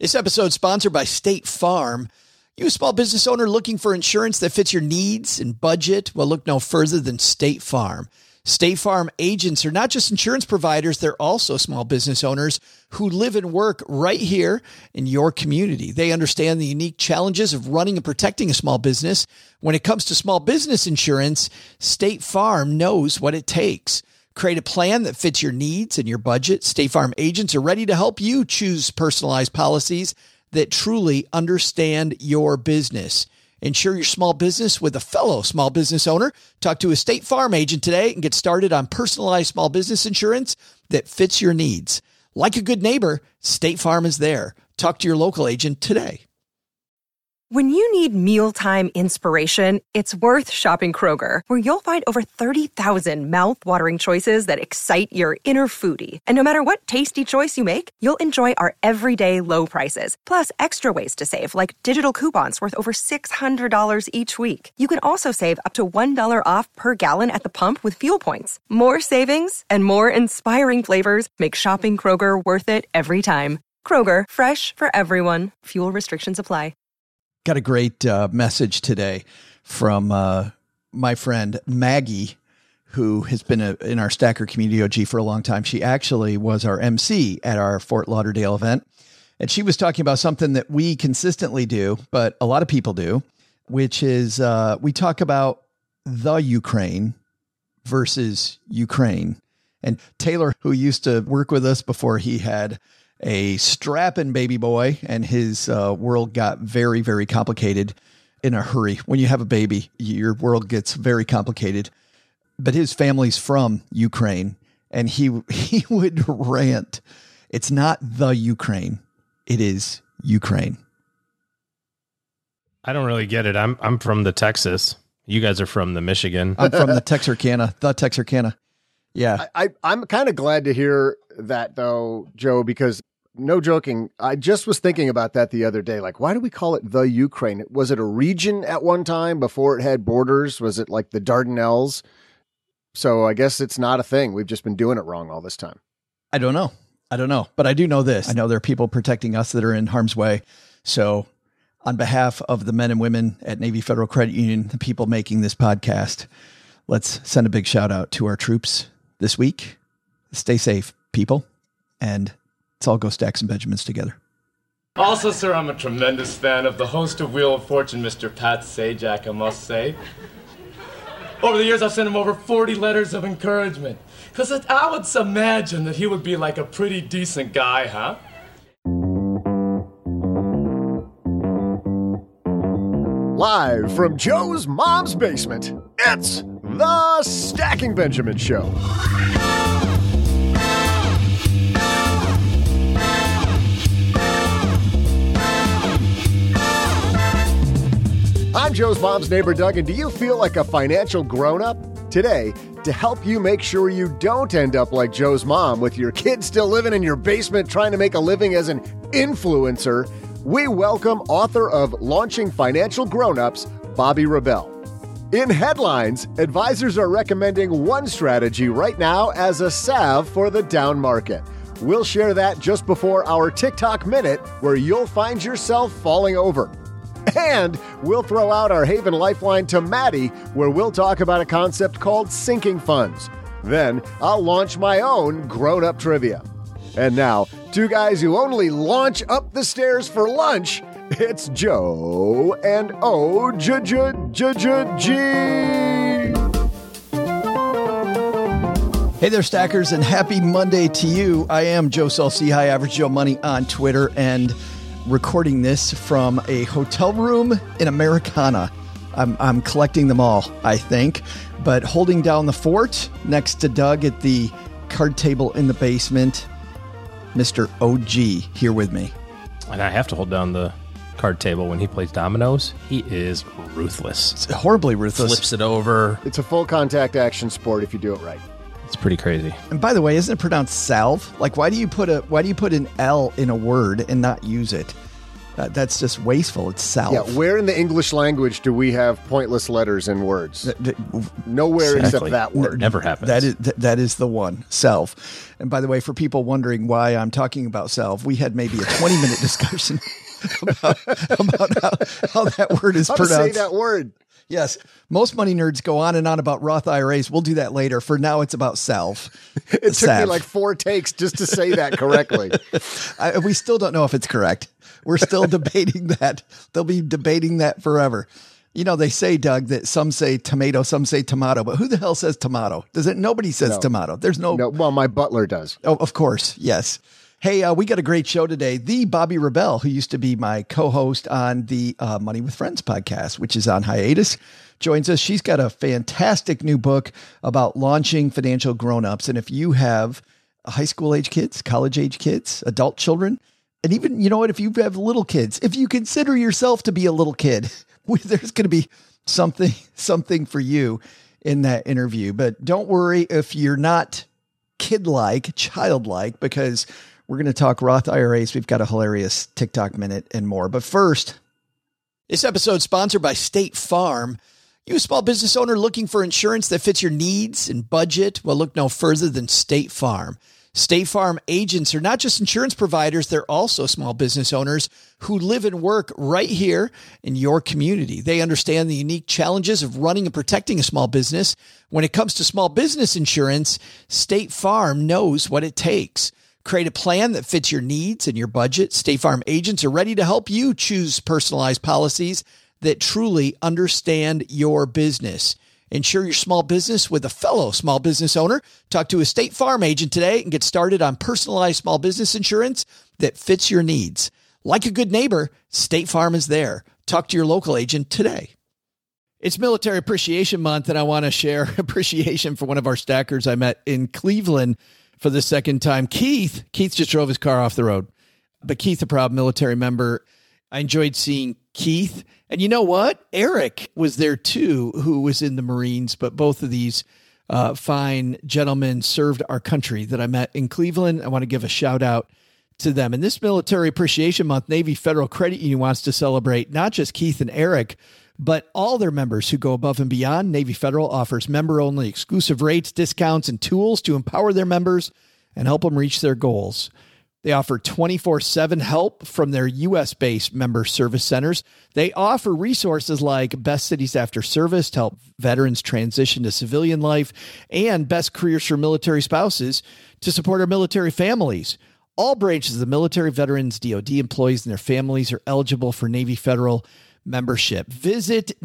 This episode is sponsored by State Farm. You a small business owner looking for insurance that fits your needs and budget? Well, look no further than State Farm. State Farm agents are not just insurance providers, they're also small business owners who live and work right here in your community. They understand the unique challenges of running and protecting a small business. When it comes to small business insurance, State Farm knows what it takes. Create a plan that fits your needs and your budget. State Farm agents are ready to help you choose personalized policies that truly understand your business. Insure your small business with a fellow small business owner. Talk to a State Farm agent today and get started on personalized small business insurance that fits your needs. Like a good neighbor, State Farm is there. Talk to your local agent today. When you need mealtime inspiration, it's worth shopping Kroger, where you'll find over 30,000 mouth-watering choices that excite your inner foodie. And no matter what tasty choice you make, you'll enjoy our everyday low prices, plus extra ways to save, like digital coupons worth over $600 each week. You can also save up to $1 off per gallon at the pump with fuel points. More savings and more inspiring flavors make shopping Kroger worth it every time. Kroger, fresh for everyone. Fuel restrictions apply. Got a great message today from my friend Maggie, who has been in our Stacker Community OG for a long time. She actually was our MC at our Fort Lauderdale event. And she was talking about something that we consistently do, but a lot of people do, which is we talk about the Ukraine versus Ukraine. And Taylor, who used to work with us before he had a strapping baby boy, and his world got very, very complicated in a hurry. When you have a baby, your world gets very complicated. But his family's from Ukraine, and he would rant. It's not the Ukraine. It is Ukraine. I don't really get it. I'm from the Texas. You guys are from the Michigan. I'm from the Texarkana. The Texarkana. Yeah. I'm kind of glad to hear that, though, Joe, because no joking, I just was thinking about that the other day. Like, why do we call it the Ukraine? Was it a region at one time before it had borders? Was it like the Dardanelles? So I guess it's not a thing. We've just been doing it wrong all this time. I don't know. But I do know this. I know there are people protecting us that are in harm's way. So on behalf of the men and women at Navy Federal Credit Union, the people making this podcast, let's send a big shout out to our troops this week. Stay safe, people. And let's all go stack some Benjamins together. Also, sir, I'm a tremendous fan of the host of Wheel of Fortune, Mr. Pat Sajak, I must say. Over the years, I've sent him over 40 letters of encouragement. Because I would imagine that he would be like a pretty decent guy, huh? Live from Joe's mom's basement, it's the Stacking Benjamin Show. I'm Joe's mom's neighbor, Doug, and do you feel like a financial grown-up? Today, to help you make sure you don't end up like Joe's mom with your kids still living in your basement trying to make a living as an influencer, we welcome author of Launching Financial Grown-Ups, Bobbi Rebell. In headlines, advisors are recommending one strategy right now as a salve for the down market. We'll share that just before our TikTok Minute, where you'll find yourself falling over. And we'll throw out our Haven Lifeline to Maddie, where we'll talk about a concept called sinking funds. Then I'll launch my own grown-up trivia. And now, two guys who only launch up the stairs for lunch, it's Joe and O-J-J-J-J-G. Hey there, Stackers, and happy Monday to you. I am Joe Saul-Sehy, High Average Joe Money on Twitter, and recording this from a hotel room in Americana. I'm collecting them all, I think, but holding down the fort next to Doug at the card table in the basement, Mr. OG here with me. And I have to hold down the card table when he plays dominoes. He is ruthless. It's horribly ruthless. Flips it over. It's a full contact action sport if you do it right. It's pretty crazy. And by the way, isn't it pronounced salve? Like, why do you put an L in a word and not use it? That's just wasteful. It's self. Yeah, where in the English language do we have pointless letters in words? Nowhere except that word. Never happens. That is the one, self. And by the way, for people wondering why I'm talking about self, we had maybe a 20-minute discussion about how that word is pronounced. How to say that word. Yes. Most money nerds go on and on about Roth IRAs. We'll do that later. For now, it's about self. It took me like 4 takes just to say that correctly. We still don't know if it's correct. We're still debating that. They'll be debating that forever. You know, they say, Doug, that some say tomato, some say tomato, but who the hell says tomato? Nobody says tomato. There's no. Well, my butler does. Oh, of course. Yes. Hey, we got a great show today. The Bobbi Rebell, who used to be my co-host on the Money with Friends podcast, which is on hiatus, joins us. She's got a fantastic new book about launching financial grown-ups. And if you have high school age kids, college age kids, adult children, and even, you know what, if you have little kids, if you consider yourself to be a little kid, there's going to be something for you in that interview. But don't worry if you're not kid-like, childlike, because we're going to talk Roth IRAs. We've got a hilarious TikTok minute and more. But first, this episode is sponsored by State Farm. You a small business owner looking for insurance that fits your needs and budget? Well, look no further than State Farm. State Farm agents are not just insurance providers, they're also small business owners who live and work right here in your community. They understand the unique challenges of running and protecting a small business. When it comes to small business insurance, State Farm knows what it takes. Create a plan that fits your needs and your budget. State Farm agents are ready to help you choose personalized policies that truly understand your business. Insure your small business with a fellow small business owner. Talk to a State Farm agent today and get started on personalized small business insurance that fits your needs. Like a good neighbor, State Farm is there. Talk to your local agent today. It's Military Appreciation Month, and I want to share appreciation for one of our stackers I met in Cleveland for the second time. Keith just drove his car off the road, but Keith, a proud military member. I enjoyed seeing Keith. And you know what? Eric was there too, who was in the Marines, but both of these fine gentlemen served our country that I met in Cleveland. I want to give a shout out to them. And this Military Appreciation Month, Navy Federal Credit Union wants to celebrate not just Keith and Eric, but all their members who go above and beyond. Navy Federal offers member-only exclusive rates, discounts, and tools to empower their members and help them reach their goals. They offer 24/7 help from their U.S.-based member service centers. They offer resources like Best Cities After Service to help veterans transition to civilian life and Best Careers for Military Spouses to support our military families. All branches of the military, veterans, DOD employees, and their families are eligible for Navy Federal membership. Visit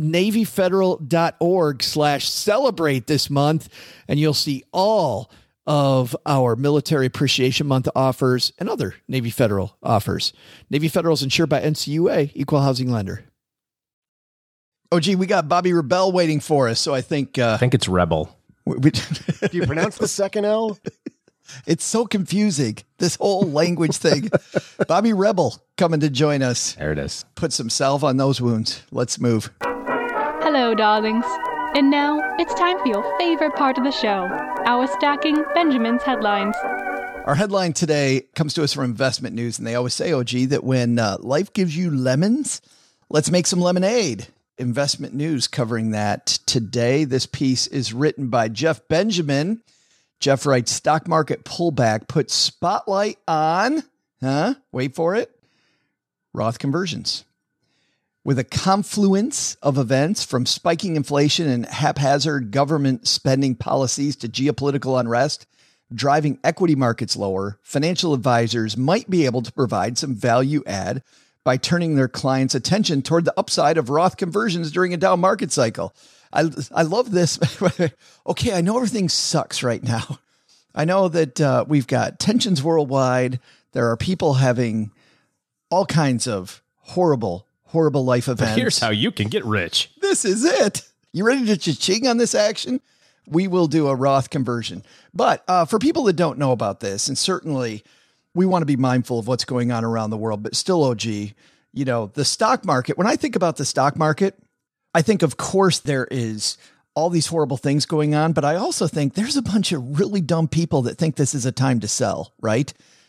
NavyFederal.org/celebrate this month, and you'll see all of our Military Appreciation Month offers and other Navy Federal offers. Navy Federal is insured by NCUA, Equal Housing Lender. Oh, gee, we got Bobbi Rebell waiting for us, so I think it's Rebel. Do you pronounce the second L? It's so confusing, this whole language thing. Bobbi Rebell coming to join us. There it is. Put some salve on those wounds. Let's move. Hello, darlings. And now it's time for your favorite part of the show, our Stacking Benjamin's headlines. Our headline today comes to us from Investment News, and they always say, OG, that when life gives you lemons, let's make some lemonade. Investment News covering that today. This piece is written by Jeff Benjamin. Jeff writes, stock market pullback puts spotlight on, wait for it, Roth conversions. With a confluence of events from spiking inflation and haphazard government spending policies to geopolitical unrest, driving equity markets lower, financial advisors might be able to provide some value add by turning their clients' attention toward the upside of Roth conversions during a down market cycle. I love this. Okay, I know everything sucks right now. I know that we've got tensions worldwide. There are people having all kinds of horrible life events. But here's how you can get rich. This is it. You ready to cha-ching on this action? We will do a Roth conversion. But for people that don't know about this, and certainly we want to be mindful of what's going on around the world, but still, OG, you know, the stock market, when I think about the stock market, I think, of course, there is all these horrible things going on, but I also think there's a bunch of really dumb people that think this is a time to sell, right?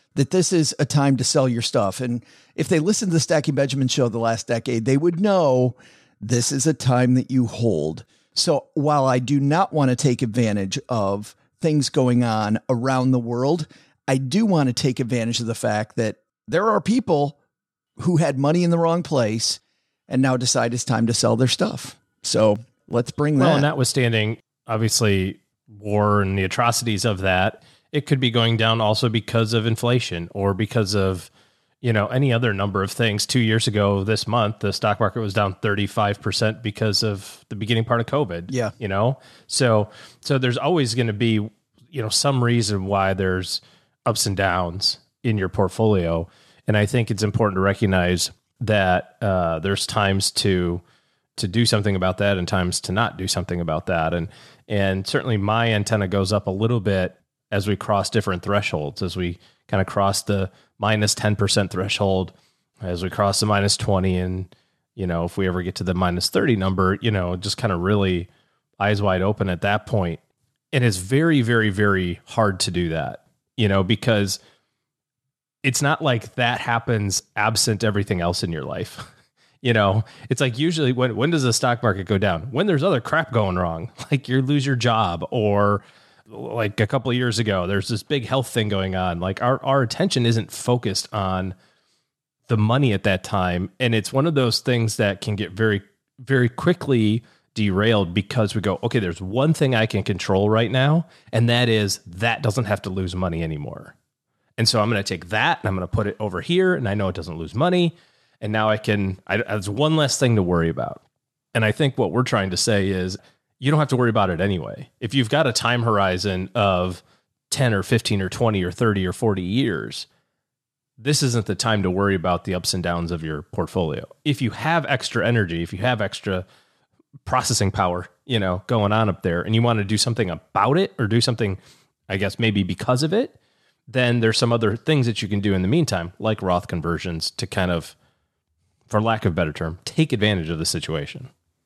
that this is a time to sell your stuff. And if they listened to the Stacking Benjamin show the last decade, they would know this is a time that you hold. So while I do not want to take advantage of things going on around the world, I do want to take advantage of the fact that there are people who had money in the wrong place and now decide it's time to sell their stuff. So let's bring that. Well, notwithstanding, obviously, war and the atrocities of that, it could be going down also because of inflation or because of, any other number of things. 2 years ago this month, the stock market was down 35% because of the beginning part of COVID. Yeah. So there's always going to be, some reason why there's ups and downs in your portfolio. And I think it's important to recognize that there's times to do something about that and times to not do something about that. And certainly my antenna goes up a little bit as we cross different thresholds, as we kind of cross the minus 10% threshold, as we cross the minus 20. And, if we ever get to the minus 30 number, just kind of really eyes wide open at that point. And it's very, very, very hard to do that, because it's not like that happens absent everything else in your life. It's like usually when does the stock market go down? When there's other crap going wrong, like you lose your job, or like a couple of years ago, there's this big health thing going on. Like our attention isn't focused on the money at that time. And it's one of those things that can get very, very quickly derailed because we go, okay, there's one thing I can control right now. And that is that doesn't have to lose money anymore. And so I'm going to take that and I'm going to put it over here. And I know it doesn't lose money. And now there's one less thing to worry about. And I think what we're trying to say is you don't have to worry about it anyway. If you've got a time horizon of 10 or 15 or 20 or 30 or 40 years, this isn't the time to worry about the ups and downs of your portfolio. If you have extra energy, if you have extra processing power, going on up there and you want to do something about it or do something, I guess, maybe because of it, then there's some other things that you can do in the meantime, like Roth conversions to kind of, for lack of a better term, take advantage of the situation.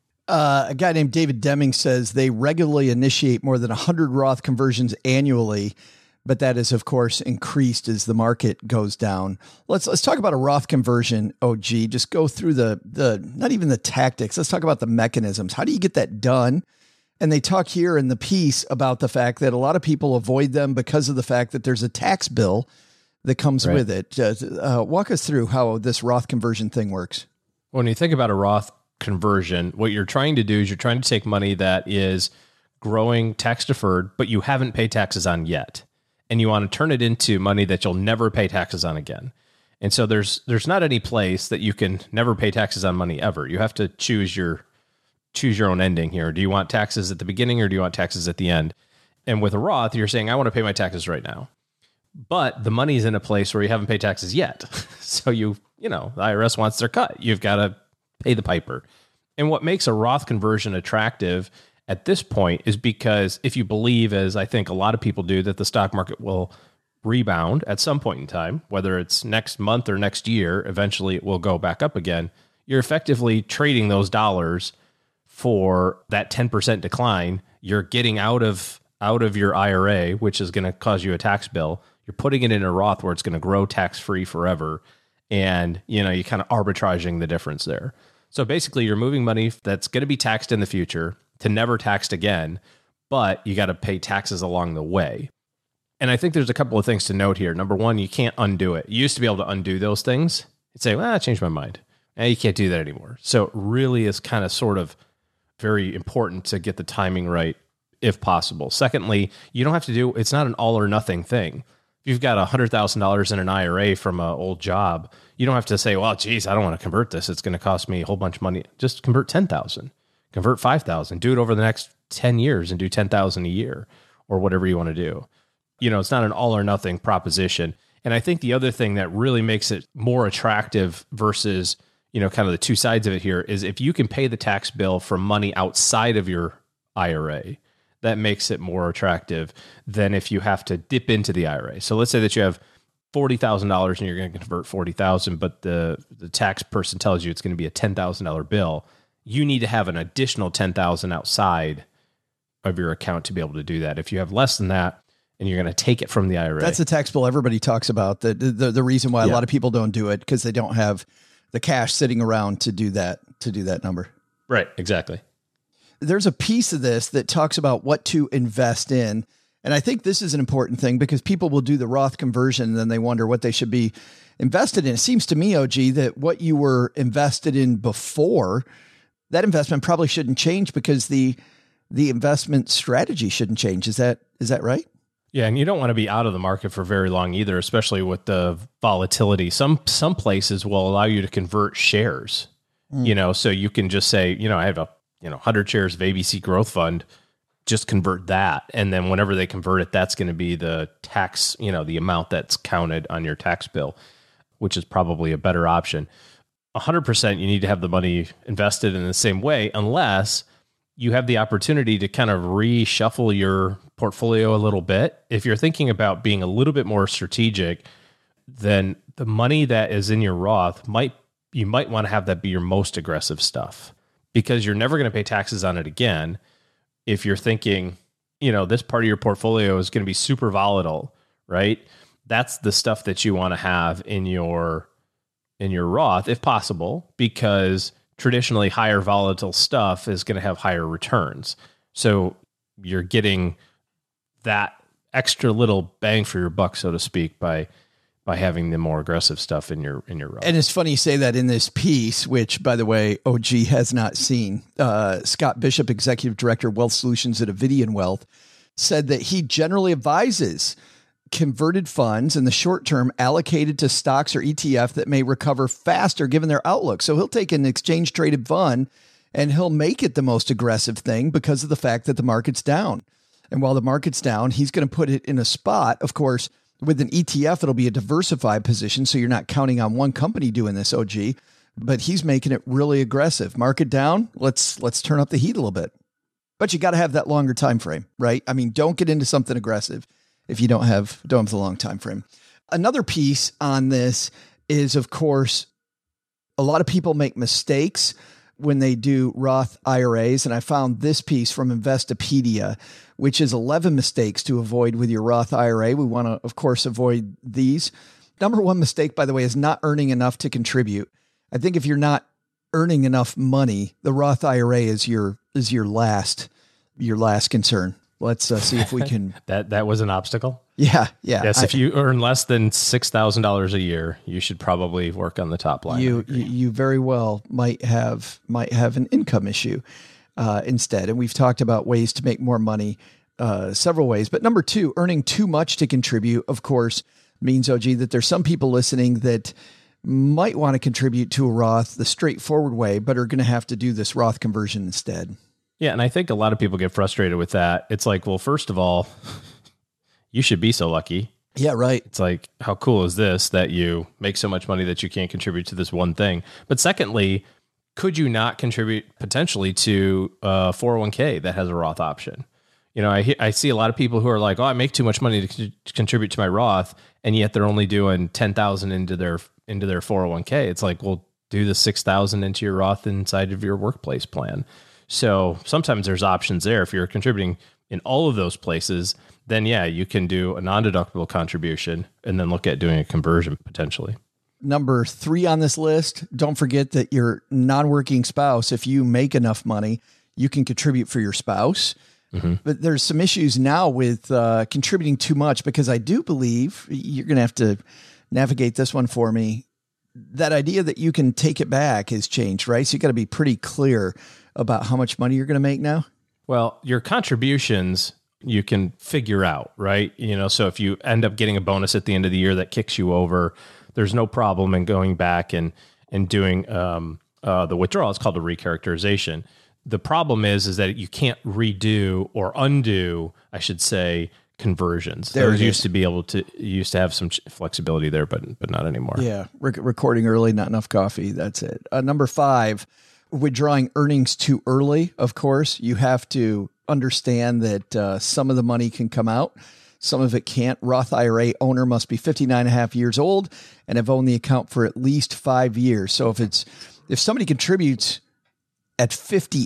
A guy named David Deming says they regularly initiate more than 100 Roth conversions annually, but that is, of course, increased as the market goes down. Let's talk about a Roth conversion, OG. Just go through the not even the tactics. Let's talk about the mechanisms. How do you get that done? And they talk here in the piece about the fact that a lot of people avoid them because of the fact that there's a tax bill that comes with it. Walk us through how this Roth conversion thing works. When you think about a Roth conversion, what you're trying to do is you're trying to take money that is growing tax deferred, but you haven't paid taxes on yet. And you want to turn it into money that you'll never pay taxes on again. And so there's not any place that you can never pay taxes on money ever. You have to choose your own ending here. Do you want taxes at the beginning or do you want taxes at the end? And with a Roth, you're saying, I want to pay my taxes right now. But the money's in a place where you haven't paid taxes yet. So the IRS wants their cut. You've got to pay the piper. And what makes a Roth conversion attractive at this point is because if you believe, as I think a lot of people do, that the stock market will rebound at some point in time, whether it's next month or next year, eventually it will go back up again. You're effectively trading those dollars for that 10% decline. You're getting out of your IRA, which is going to cause you a tax bill. You're putting it in a Roth where it's going to grow tax-free forever. And, you're kind of arbitraging the difference there. So basically you're moving money that's going to be taxed in the future to never taxed again, but you got to pay taxes along the way. And I think there's a couple of things to note here. Number one, you can't undo it. You used to be able to undo those things. You'd say, well, I changed my mind. You can't do that anymore. So it really is kind of sort of very important to get the timing right if possible. Secondly, you don't have to it's not an all or nothing thing. If you've got $100,000 in an IRA from an old job, you don't have to say, well, geez, I don't want to convert this. It's going to cost me a whole bunch of money. Just convert 10,000, convert 5,000, do it over the next 10 years and do 10,000 a year or whatever you want to do. It's not an all or nothing proposition. And I think the other thing that really makes it more attractive versus, kind of the two sides of it here is if you can pay the tax bill for money outside of your IRA, that makes it more attractive than if you have to dip into the IRA. So let's say that you have $40,000 and you're going to convert 40,000, but the tax person tells you it's going to be a $10,000 bill. You need to have an additional $10,000 outside of your account to be able to do that. If you have less than that, and you're going to take it from the IRA. That's a tax bill everybody talks about. The reason why a lot of people don't do it because they don't have the cash sitting around to do that number. Right. Exactly. There's a piece of this that talks about what to invest in. And I think this is an important thing because people will do the Roth conversion and then they wonder what they should be invested in. It seems to me, OG, that what you were invested in before, that investment probably shouldn't change because the investment strategy shouldn't change. Is that right? Yeah, and you don't want to be out of the market for very long either, especially with the volatility. Some places will allow you to convert shares. So you can just say, I have 100 shares of ABC Growth Fund, just convert that. And then whenever they convert it, that's going to be the tax, the amount that's counted on your tax bill, which is probably a better option. 100%, you need to have the money invested in the same way, unless you have the opportunity to kind of reshuffle your portfolio a little bit. If you're thinking about being a little bit more strategic, then the money that is in your Roth you might want to have that be your most aggressive stuff, because you're never going to pay taxes on it again. If you're thinking, this part of your portfolio is going to be super volatile, right? That's the stuff that you want to have in your Roth, if possible, because traditionally higher volatile stuff is going to have higher returns. So you're getting that extra little bang for your buck, so to speak, by having the more aggressive stuff in your Roth. And it's funny you say that in this piece, which, by the way, OG has not seen. Scott Bishop, Executive Director, Wealth Solutions at Avidian Wealth, said that he generally advises converted funds in the short term allocated to stocks or ETF that may recover faster given their outlook. So he'll take an exchange traded fund and he'll make it the most aggressive thing because of the fact that the market's down. And while the market's down, he's going to put it in a spot. Of course, with an ETF, it'll be a diversified position. So you're not counting on one company doing this, OG, but he's making it really aggressive. Market down. Let's turn up the heat a little bit, but you got to have that longer time frame, right? I mean, don't get into something aggressive if you don't have the long time frame. Another piece on this is, of course, a lot of people make mistakes when they do Roth IRAs. And I found this piece from Investopedia, which is 11 mistakes to avoid with your Roth IRA. We want to, of course, avoid these. Number one mistake, by the way, is not earning enough to contribute. I think if you're not earning enough money, the Roth IRA is your last concern. Let's see if we can. That was an obstacle. Yeah. Yes, if you earn less than $6,000 a year, you should probably work on the top line. You very well might have an income issue instead. And we've talked about ways to make more money, several ways. But number two, earning too much to contribute, of course, means, OG, that there's some people listening that might want to contribute to a Roth the straightforward way, but are going to have to do this Roth conversion instead. Yeah, and I think a lot of people get frustrated with that. It's like, well, first of all, you should be so lucky. Yeah, right. It's like, how cool is this that you make so much money that you can't contribute to this one thing? But secondly, could you not contribute potentially to a 401k that has a Roth option? I see a lot of people who are like, oh, I make too much money to contribute to my Roth, and yet they're only doing $10,000 into their 401k. It's like, well, do the $6,000 into your Roth inside of your workplace plan. So sometimes there's options there. If you're contributing in all of those places, then yeah, you can do a non-deductible contribution and then look at doing a conversion potentially. Number 3 on this list, don't forget that your non-working spouse, if you make enough money, you can contribute for your spouse. Mm-hmm. But there's some issues now with contributing too much, because I do believe you're going to have to navigate this one for me. That idea that you can take it back has changed, right? So you got to be pretty clear about how much money you're going to make now. Well, your contributions you can figure out, right? So if you end up getting a bonus at the end of the year that kicks you over, there's no problem in going back and doing the withdrawal. It's called a recharacterization. The problem is that you can't redo or undo, I should say, conversions. Those used to have some flexibility there, but not anymore. Yeah. Recording early, not enough coffee. That's it. Number 5, withdrawing earnings too early. Of course, you have to understand that some of the money can come out. Some of it can't. Roth IRA owner must be 59 and a half years old and have owned the account for at least 5 years. So if somebody contributes at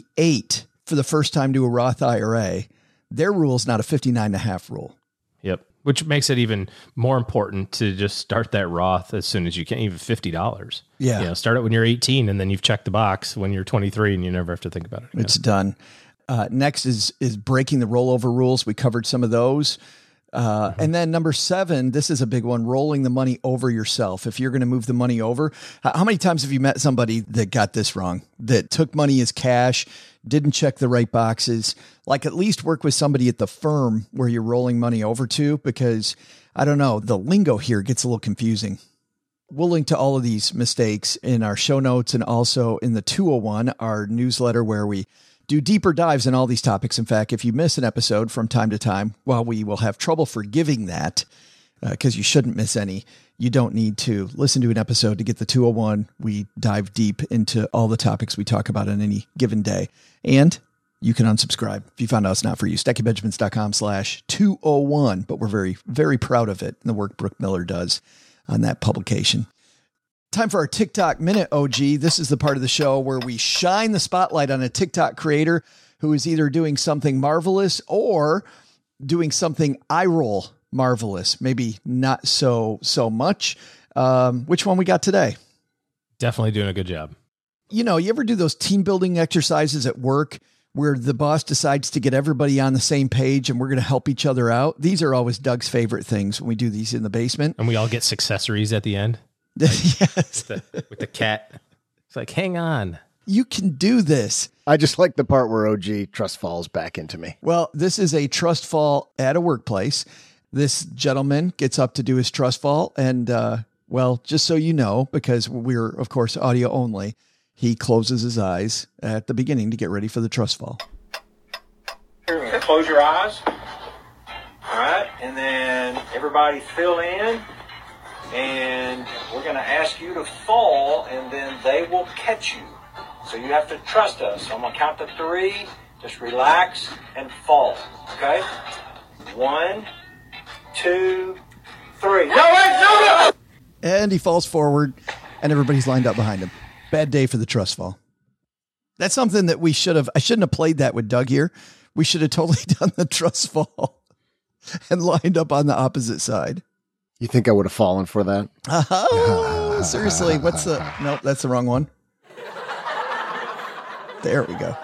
58 for the first time to a Roth IRA, their rule is not a 59 and a half rule. Yep. which makes it even more important to just start that Roth as soon as you can, even $50. Yeah. You know, start it when you're 18 and then you've checked the box when you're 23 and you never have to think about it again. It's done. Next is breaking the rollover rules. We covered some of those. And then number 7, this is a big one, rolling the money over yourself. If you're going to move the money over, how many times have you met somebody that got this wrong, that took money as cash, didn't check the right boxes? Like, at least work with somebody at the firm where you're rolling money over to, because I don't know, the lingo here gets a little confusing. We'll link to all of these mistakes in our show notes and also in the 201, our newsletter, where we do deeper dives in all these topics. In fact, if you miss an episode from time to time, while we will have trouble forgiving that, because you shouldn't miss any, you don't need to listen to an episode to get the 201. We dive deep into all the topics we talk about on any given day. And you can unsubscribe if you found out it's not for you. StackyBenjamins.com/201. But we're very, very proud of it and the work Brooke Miller does on that publication. Time for our TikTok Minute, OG. This is the part of the show where we shine the spotlight on a TikTok creator who is either doing something marvelous or doing something eye roll marvelous. Maybe not so much. Which one we got today? Definitely doing a good job. You know, you ever do those team building exercises at work where the boss decides to get everybody on the same page and we're going to help each other out? These are always Doug's favorite things when we do these in the basement. And we all get successories at the end. Yes. With the cat. It's like, hang on. You can do this. I just like the part where OG trust falls back into me. Well, this is a trust fall at a workplace. This gentleman gets up to do his trust fall. And, well, just so you know, because we're, of course, audio only, he closes his eyes at the beginning to get ready for the trust fall. Here we go. Close your eyes. All right. And then everybody fill in. And we're going to ask you to fall, and then they will catch you. So you have to trust us. So I'm going to count to 3. Just relax and fall. Okay? 1, 2, 3. No, wait, no! And he falls forward, and everybody's lined up behind him. Bad day for the trust fall. That's something that I shouldn't have played that with Doug here. We should have totally done the trust fall and lined up on the opposite side. You think I would have fallen for that? Oh, seriously. Nope, that's the wrong one. There we go.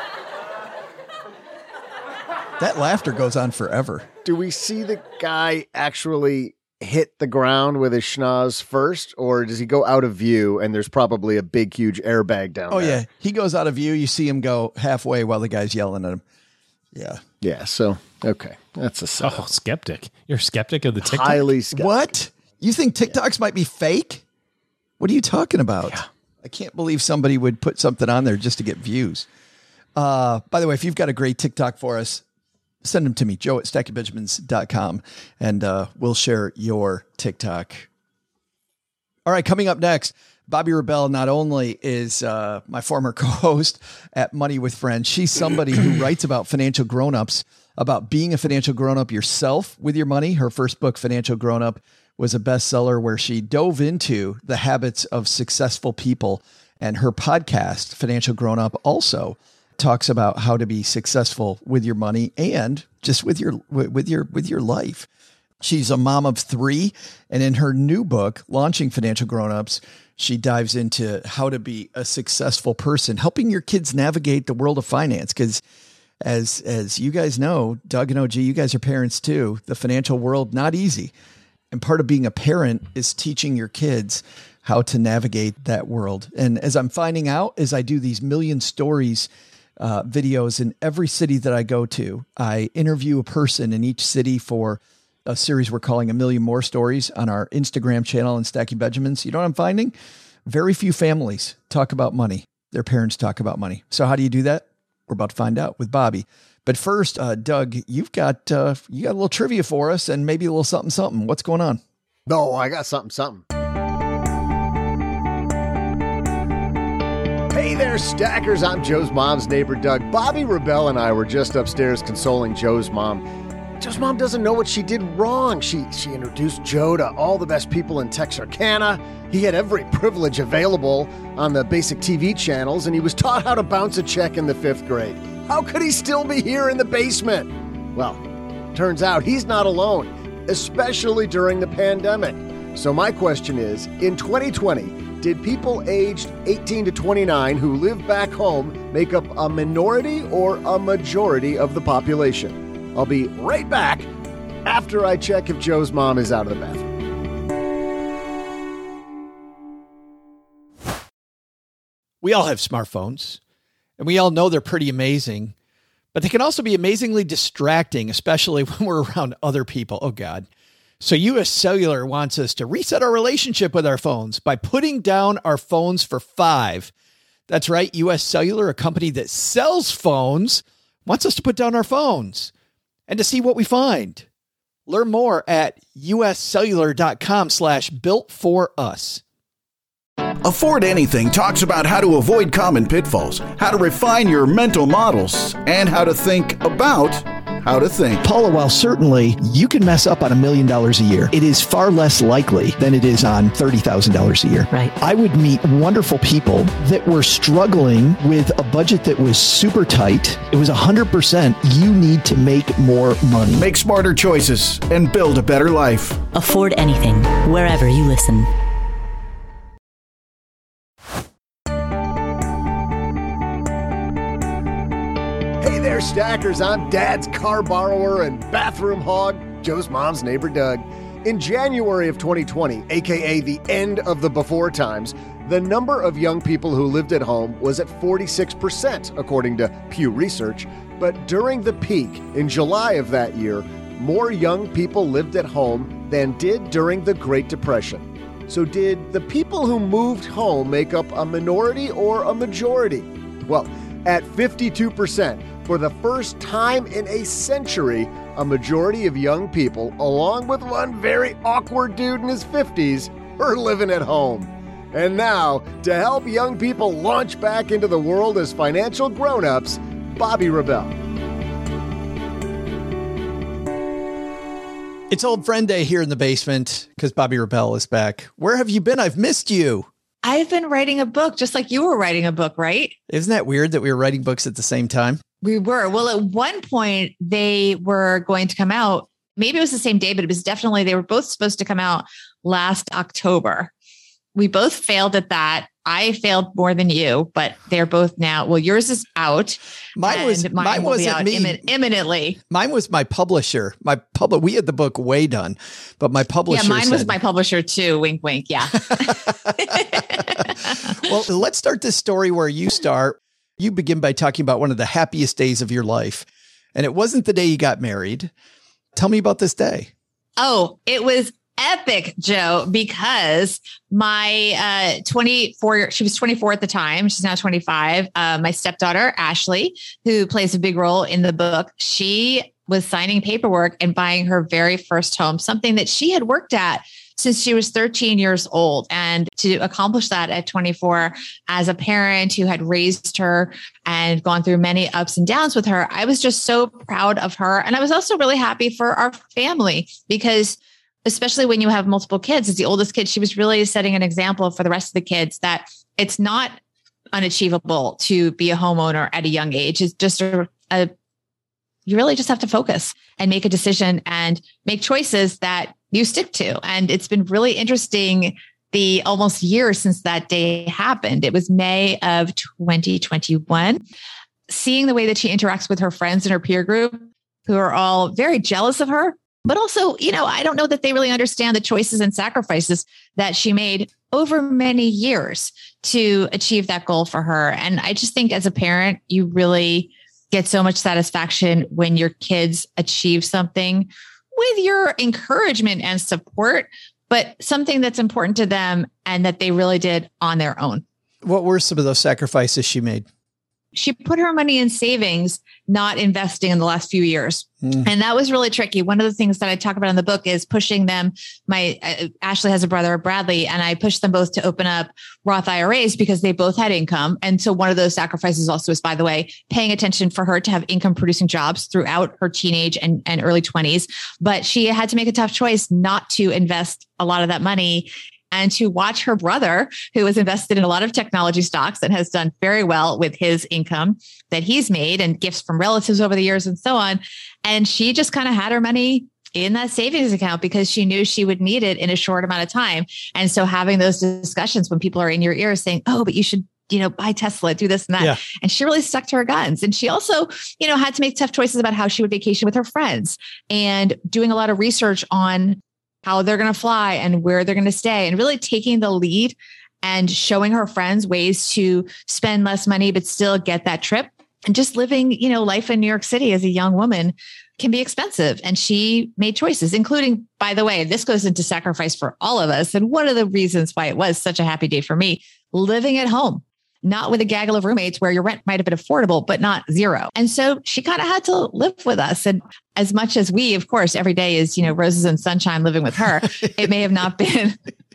That laughter goes on forever. Do we see the guy actually hit the ground with his schnoz first, or does he go out of view and there's probably a big, huge airbag down there? Oh, yeah. He goes out of view. You see him go halfway while the guy's yelling at him. Yeah. Yeah. So, okay. That's a setup. Oh, skeptic. You're a skeptic of the TikTok? Highly skeptic. What? You think TikToks might be fake? What are you talking about? Yeah. I can't believe somebody would put something on there just to get views. By the way, if you've got a great TikTok for us, send them to me, joe@StackyBenjamins.com, and we'll share your TikTok. All right, coming up next, Bobbi Rebell not only is my former co-host at Money with Friends, she's somebody who writes about financial grown-ups, about being a financial grown-up yourself with your money. Her first book, Financial Grown-Up, was a bestseller where she dove into the habits of successful people. And her podcast, Financial Grown-Up, also talks about how to be successful with your money and just with your life. She's a mom of 3, and in her new book, Launching Financial Grown-Ups, she dives into how to be a successful person, helping your kids navigate the world of finance. Because as you guys know, Doug and OG, you guys are parents too. The financial world, not easy. And part of being a parent is teaching your kids how to navigate that world. And as I'm finding out, as I do these Million Stories videos in every city that I go to, I interview a person in each city for a series we're calling A Million More Stories on our Instagram channel and Stacky Benjamins. You know what I'm finding? Very few families talk about money. Their parents talk about money. So how do you do that? We're about to find out with Bobbi. But first, Doug, you got a little trivia for us and maybe a little something. What's going on? No, I got something. Hey there, Stackers. I'm Joe's mom's neighbor, Doug. Bobbi Rebell and I were just upstairs consoling Joe's mom. Joe's mom doesn't know what she did wrong. She introduced Joe to all the best people in Texarkana. He had every privilege available on the basic TV channels, and he was taught how to bounce a check in the 5th grade. How could he still be here in the basement? Well, turns out he's not alone. especially during the pandemic. So my question is, in 2020, did people aged 18 to 29 who live back home make up a minority or a majority of the population? I'll be right back after I check if Joe's mom is out of the bathroom. We all have smartphones, and we all know they're pretty amazing, but they can also be amazingly distracting, especially when we're around other people. Oh, God. So US Cellular wants us to reset our relationship with our phones by putting down our phones for $5. That's right. US Cellular, a company that sells phones, wants us to put down our phones and to see what we find. Learn more at uscellular.com/built-for-us. Afford Anything talks about how to avoid common pitfalls, how to refine your mental models, and how to think about how to think. Paula, while certainly you can mess up on $1 million a year, it is far less likely than it is on $30,000 a year. Right. I would meet wonderful people that were struggling with a budget that was super tight. It was 100%. You need to make more money. Make smarter choices and build a better life. Afford Anything, wherever you listen. Hey there, stackers. I'm Dad's car borrower and bathroom hog, Joe's mom's neighbor, Doug. In January of 2020, aka the end of the before times, the number of young people who lived at home was at 46%, according to Pew Research. But during the peak in July of that year, more young people lived at home than did during the Great Depression. So did the people who moved home make up a minority or a majority? Well, at 52%, for the first time in a century, a majority of young people, along with one very awkward dude in his 50s, are living at home. And now, to help young people launch back into the world as financial grown-ups, Bobby Rebell. It's Old Friend Day here in the basement because Bobby Rebell is back. Where have you been? I've missed you. I've been writing a book, just like you were writing a book, right? Isn't that weird that we were writing books at the same time? We were. Well, at one point they were going to come out. Maybe it was the same day, but it was definitely, they were both supposed to come out last October. We both failed at that. I failed more than you, but they're both now. Well, yours is out. Mine wasn't me. Imminently. Mine was my publisher. We had the book way done, but my publisher. Yeah, mine was my publisher too. Wink, wink. Yeah. Well, let's start this story where you start. You begin by talking about one of the happiest days of your life, and it wasn't the day you got married. Tell me about this day. Oh, it was epic, Joe, because my 24, she was 24 at the time. She's now 25. My stepdaughter, Ashley, who plays a big role in the book, she was signing paperwork and buying her very first home, something that she had worked at since she was 13 years old. And to accomplish that at 24 as a parent who had raised her and gone through many ups and downs with her, I was just so proud of her. And I was also really happy for our family because especially when you have multiple kids, as the oldest kid, she was really setting an example for the rest of the kids that it's not unachievable to be a homeowner at a young age. It's just you really just have to focus and make a decision and make choices that you stick to. And it's been really interesting the almost year since that day happened. It was May of 2021. Seeing the way that she interacts with her friends in her peer group who are all very jealous of her, but also, I don't know that they really understand the choices and sacrifices that she made over many years to achieve that goal for her. And I just think as a parent, you really get so much satisfaction when your kids achieve something with your encouragement and support, but something that's important to them and that they really did on their own. What were some of those sacrifices she made? She put her money in savings, not investing in the last few years. And that was really tricky. One of the things that I talk about in the book is pushing them. Ashley has a brother, Bradley, and I pushed them both to open up Roth IRAs because they both had income. And so one of those sacrifices also is, by the way, paying attention for her to have income producing jobs throughout her teenage and early 20s. But she had to make a tough choice not to invest a lot of that money and to watch her brother, who was invested in a lot of technology stocks and has done very well with his income that he's made and gifts from relatives over the years and so on. And she just kind of had her money in that savings account because she knew she would need it in a short amount of time. And so having those discussions when people are in your ear saying, oh, but you should, buy Tesla, do this and that. Yeah. And she really stuck to her guns. And she also, had to make tough choices about how she would vacation with her friends and doing a lot of research on how they're going to fly and where they're going to stay and really taking the lead and showing her friends ways to spend less money, but still get that trip. And just living, life in New York City as a young woman can be expensive. And she made choices, including, by the way, this goes into sacrifice for all of us. And one of the reasons why it was such a happy day for me, living at home, not with a gaggle of roommates where your rent might have been affordable, but not zero. And so she kind of had to live with us. And as much as we, of course, every day is, roses and sunshine living with her, it may have not been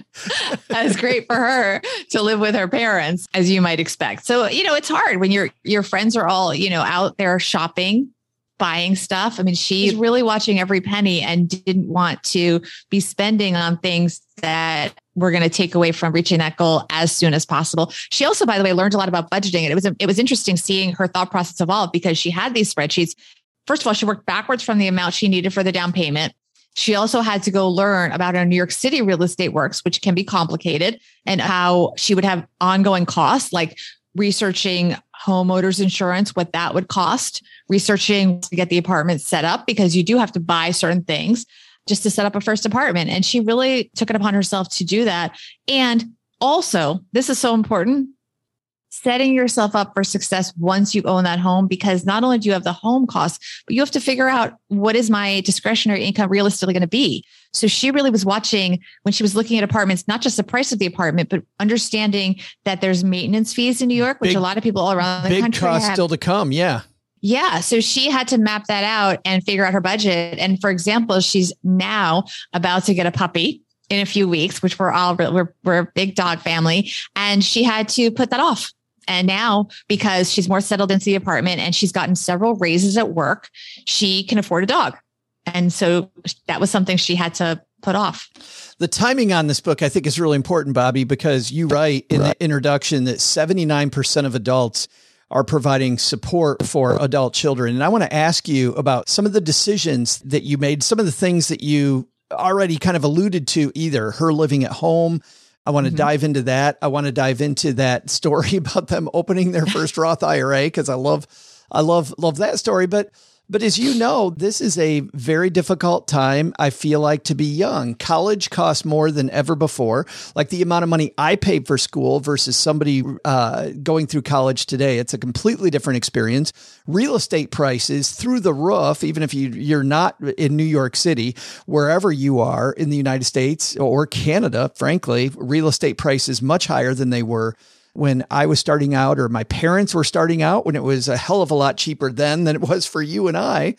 as great for her to live with her parents as you might expect. So, it's hard when your friends are all, out there shopping, buying stuff. I mean, she's really watching every penny and didn't want to be spending on things that were going to take away from reaching that goal as soon as possible. She also, by the way, learned a lot about budgeting. And it was interesting seeing her thought process evolve because she had these spreadsheets. First of all, she worked backwards from the amount she needed for the down payment. She also had to go learn about how New York City real estate works, which can be complicated, and how she would have ongoing costs like researching homeowners insurance, what that would cost, researching to get the apartment set up, because you do have to buy certain things just to set up a first apartment. And she really took it upon herself to do that. And also, this is so important, setting yourself up for success once you own that home, because not only do you have the home costs, but you have to figure out what is my discretionary income realistically going to be. So she really was watching when she was looking at apartments, not just the price of the apartment, but understanding that there's maintenance fees in New York, which a lot of people all around the country big cost still to come. Yeah. Yeah. So she had to map that out and figure out her budget. And for example, she's now about to get a puppy in a few weeks, which we're a big dog family. And she had to put that off. And now, because she's more settled into the apartment and she's gotten several raises at work, she can afford a dog. And so that was something she had to put off. The timing on this book, I think, is really important, Bobby, because you write in the introduction that 79% of adults are providing support for adult children. And I want to ask you about some of the decisions that you made, some of the things that you already kind of alluded to, either her living at home. I want to dive into that. I want to dive into that story about them opening their first Roth IRA, because I love that story. But as you know, this is a very difficult time, I feel like, to be young. College costs more than ever before. Like the amount of money I paid for school versus somebody going through college today, it's a completely different experience. Real estate prices through the roof, even if you're not in New York City, wherever you are in the United States or Canada, frankly, real estate prices much higher than they were when I was starting out, or my parents were starting out, when it was a hell of a lot cheaper then than it was for you and I.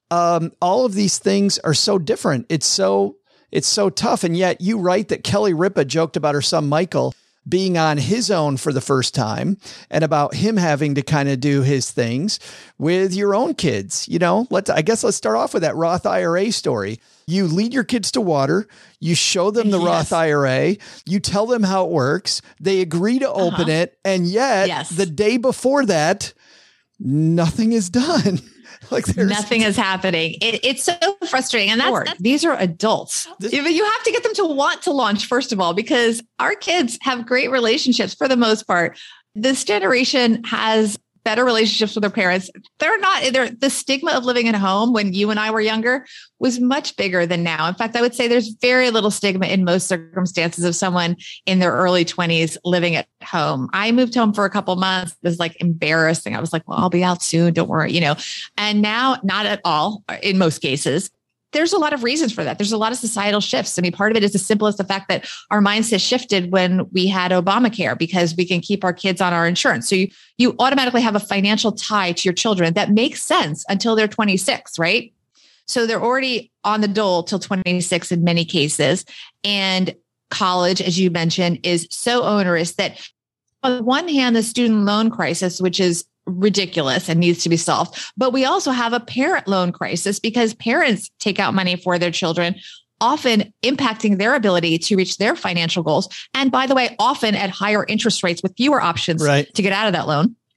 All of these things are so different. It's so tough. And yet you write that Kelly Ripa joked about her son, Michael, being on his own for the first time, and about him having to kind of do his things with your own kids. Let's start off with that Roth IRA story. You lead your kids to water. You show them the Roth IRA. You tell them how it works. They agree to open it. And yet the day before that, nothing is done. Nothing is happening. It's so frustrating. And these are adults. You have to get them to want to launch, first of all, because our kids have great relationships for the most part. This generation has better relationships with their parents. The stigma of living at home when you and I were younger was much bigger than now. In fact, I would say there's very little stigma in most circumstances of someone in their early 20s living at home. I moved home for a couple months. It was embarrassing. I was like, well, I'll be out soon. Don't worry, and now not at all in most cases. There's a lot of reasons for that. There's a lot of societal shifts. I mean, part of it is as simple as the fact that our mindset shifted when we had Obamacare, because we can keep our kids on our insurance. So you automatically have a financial tie to your children that makes sense until they're 26, right? So they're already on the dole till 26 in many cases. And college, as you mentioned, is so onerous that on the one hand, the student loan crisis, which is ridiculous and needs to be solved. But we also have a parent loan crisis, because parents take out money for their children, often impacting their ability to reach their financial goals. And by the way, often at higher interest rates with fewer options to get out of that loan.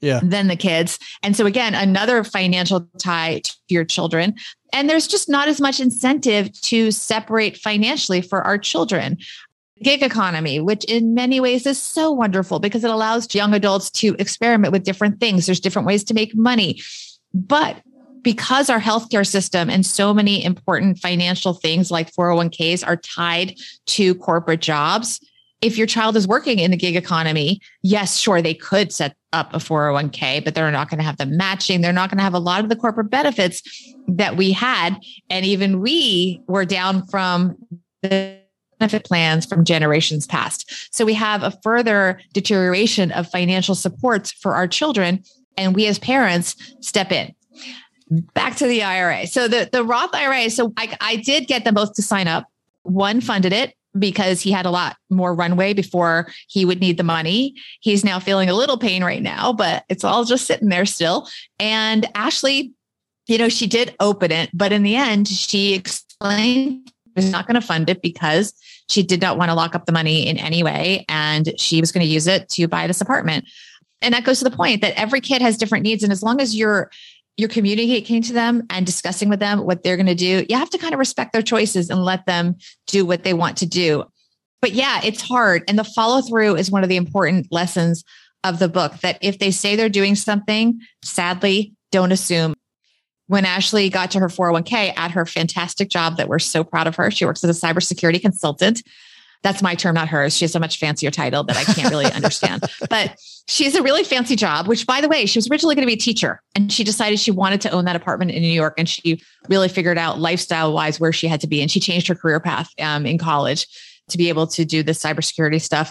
than the kids. And so again, another financial tie to your children. And there's just not as much incentive to separate financially for our children. Gig economy, which in many ways is so wonderful because it allows young adults to experiment with different things. There's different ways to make money. But because our healthcare system and so many important financial things like 401ks are tied to corporate jobs, if your child is working in the gig economy, yes, sure, they could set up a 401k, but they're not going to have the matching. They're not going to have a lot of the corporate benefits that we had. And even we were down from the benefit plans from generations past. So we have a further deterioration of financial supports for our children. And we as parents step in. Back to the IRA. So the Roth IRA, so I did get them both to sign up. One funded it because he had a lot more runway before he would need the money. He's now feeling a little pain right now, but it's all just sitting there still. And Ashley, she did open it, but in the end, she explained she was not going to fund it because she did not want to lock up the money in any way. And she was going to use it to buy this apartment. And that goes to the point that every kid has different needs. And as long as you're communicating to them and discussing with them what they're going to do, you have to kind of respect their choices and let them do what they want to do. But yeah, it's hard. And the follow through is one of the important lessons of the book, that if they say they're doing something, sadly, don't assume. When Ashley got to her 401k at her fantastic job that we're so proud of her, she works as a cybersecurity consultant. That's my term, not hers. She has a much fancier title that I can't really understand. But she's a really fancy job, which, by the way, she was originally going to be a teacher. And she decided she wanted to own that apartment in New York. And she really figured out lifestyle-wise where she had to be. And she changed her career path in college to be able to do the cybersecurity stuff.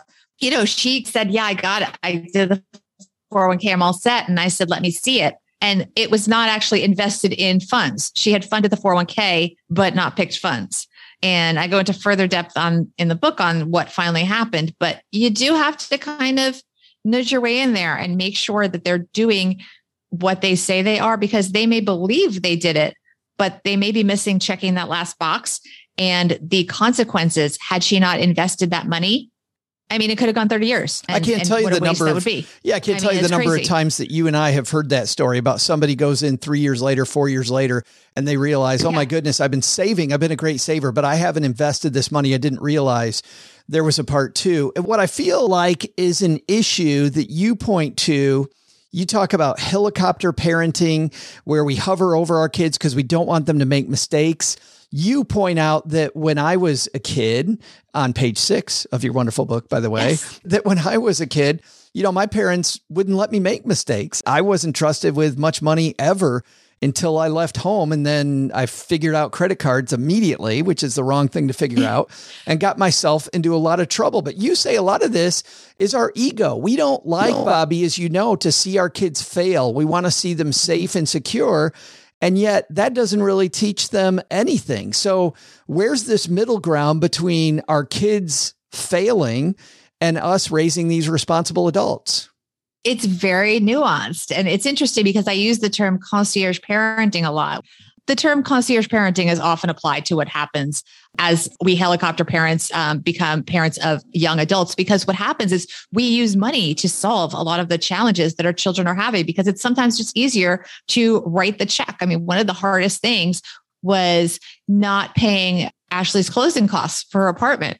She said, yeah, I got it. I did the 401k. I'm all set. And I said, let me see it. And it was not actually invested in funds. She had funded the 401k, but not picked funds. And I go into further depth in the book on what finally happened, but you do have to kind of nudge your way in there and make sure that they're doing what they say they are, because they may believe they did it, but they may be missing checking that last box. And the consequences, had she not invested that money, it could have gone 30 years. I can't tell you the number of, I can't tell you the number of times that you and I have heard that story about somebody goes in 3 years later, 4 years later, and they realize, oh my goodness, I've been saving. I've been a great saver, but I haven't invested this money. I didn't realize there was a part two. And what I feel like is an issue that you point to, you talk about helicopter parenting, where we hover over our kids because we don't want them to make mistakes. You point out that when I was a kid, on page 6 of your wonderful book, by the way, that when I was a kid, my parents wouldn't let me make mistakes. I wasn't trusted with much money ever until I left home. And then I figured out credit cards immediately, which is the wrong thing to figure out, and got myself into a lot of trouble. But you say a lot of this is our ego. We don't like, Bobby, as you know, to see our kids fail. We want to see them safe and secure. And yet that doesn't really teach them anything. So where's this middle ground between our kids failing and us raising these responsible adults? It's very nuanced. And it's interesting because I use the term concierge parenting a lot. The term concierge parenting is often applied to what happens as we helicopter parents become parents of young adults, because what happens is we use money to solve a lot of the challenges that our children are having, because it's sometimes just easier to write the check. One of the hardest things was not paying Ashley's closing costs for her apartment.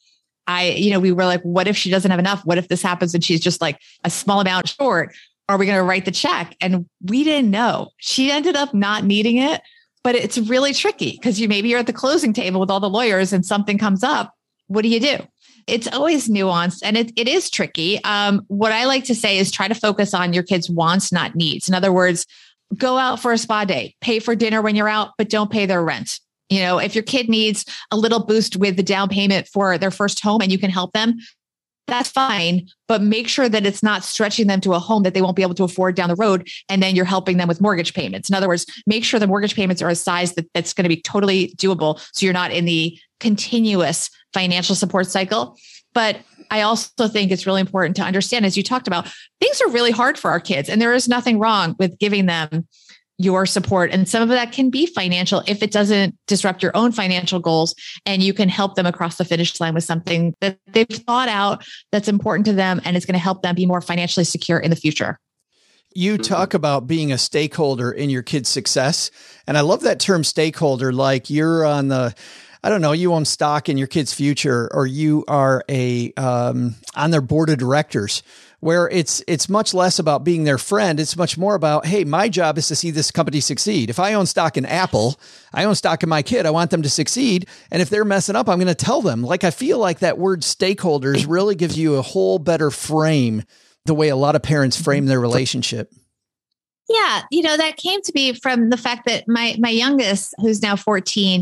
We were like, what if she doesn't have enough? What if this happens and she's just like a small amount short? Are we going to write the check? And we didn't know. She ended up not needing it. But it's really tricky because maybe you're at the closing table with all the lawyers and something comes up. What do you do? It's always nuanced and it is tricky. What I like to say is try to focus on your kids' wants, not needs. In other words, go out for a spa day, pay for dinner when you're out, but don't pay their rent. If your kid needs a little boost with the down payment for their first home and you can help them, that's fine, but make sure that it's not stretching them to a home that they won't be able to afford down the road. And then you're helping them with mortgage payments. In other words, make sure the mortgage payments are a size that's going to be totally doable. So you're not in the continuous financial support cycle. But I also think it's really important to understand, as you talked about, things are really hard for our kids, and there is nothing wrong with giving them your support. And some of that can be financial if it doesn't disrupt your own financial goals, and you can help them across the finish line with something that they've thought out that's important to them and it's going to help them be more financially secure in the future. you talk about being a stakeholder in your kid's success. And I love that term stakeholder, like you're on the, I don't know, you own stock in your kid's future, or you are on their board of directors, where it's much less about being their friend. It's much more about, hey, my job is to see this company succeed. If I own stock in Apple, I own stock in my kid. I want them to succeed. And if they're messing up, I'm going to tell them. Like, I feel like that word stakeholders really gives you a whole better frame, the way a lot of parents frame their relationship. Yeah. That came to be from the fact that my youngest, who's now 14,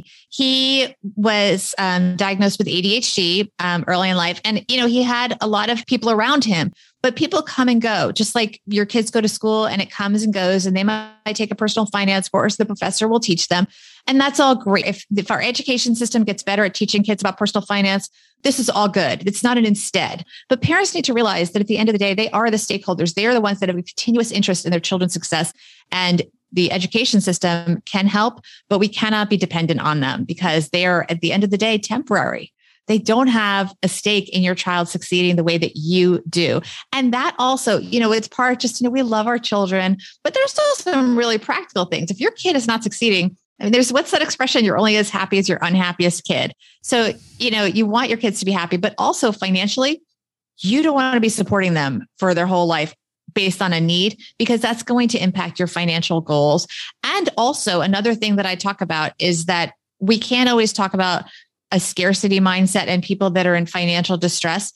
he was diagnosed with ADHD early in life. And, he had a lot of people around him, but people come and go, just like your kids go to school and it comes and goes, and they might take a personal finance course. The professor will teach them. And that's all great. If our education system gets better at teaching kids about personal finance, this is all good. It's not an instead. But parents need to realize that at the end of the day, they are the stakeholders. They are the ones that have a continuous interest in their children's success. And the education system can help, but we cannot be dependent on them, because they are, at the end of the day, temporary. They don't have a stake in your child succeeding the way that you do. And that also, it's part just, we love our children, but there's also some really practical things. If your kid is not succeeding, there's what's that expression? You're only as happy as your unhappiest kid. So, you want your kids to be happy, but also financially, you don't want to be supporting them for their whole life based on a need, because that's going to impact your financial goals. And also another thing that I talk about is that we can't always talk about a scarcity mindset and people that are in financial distress.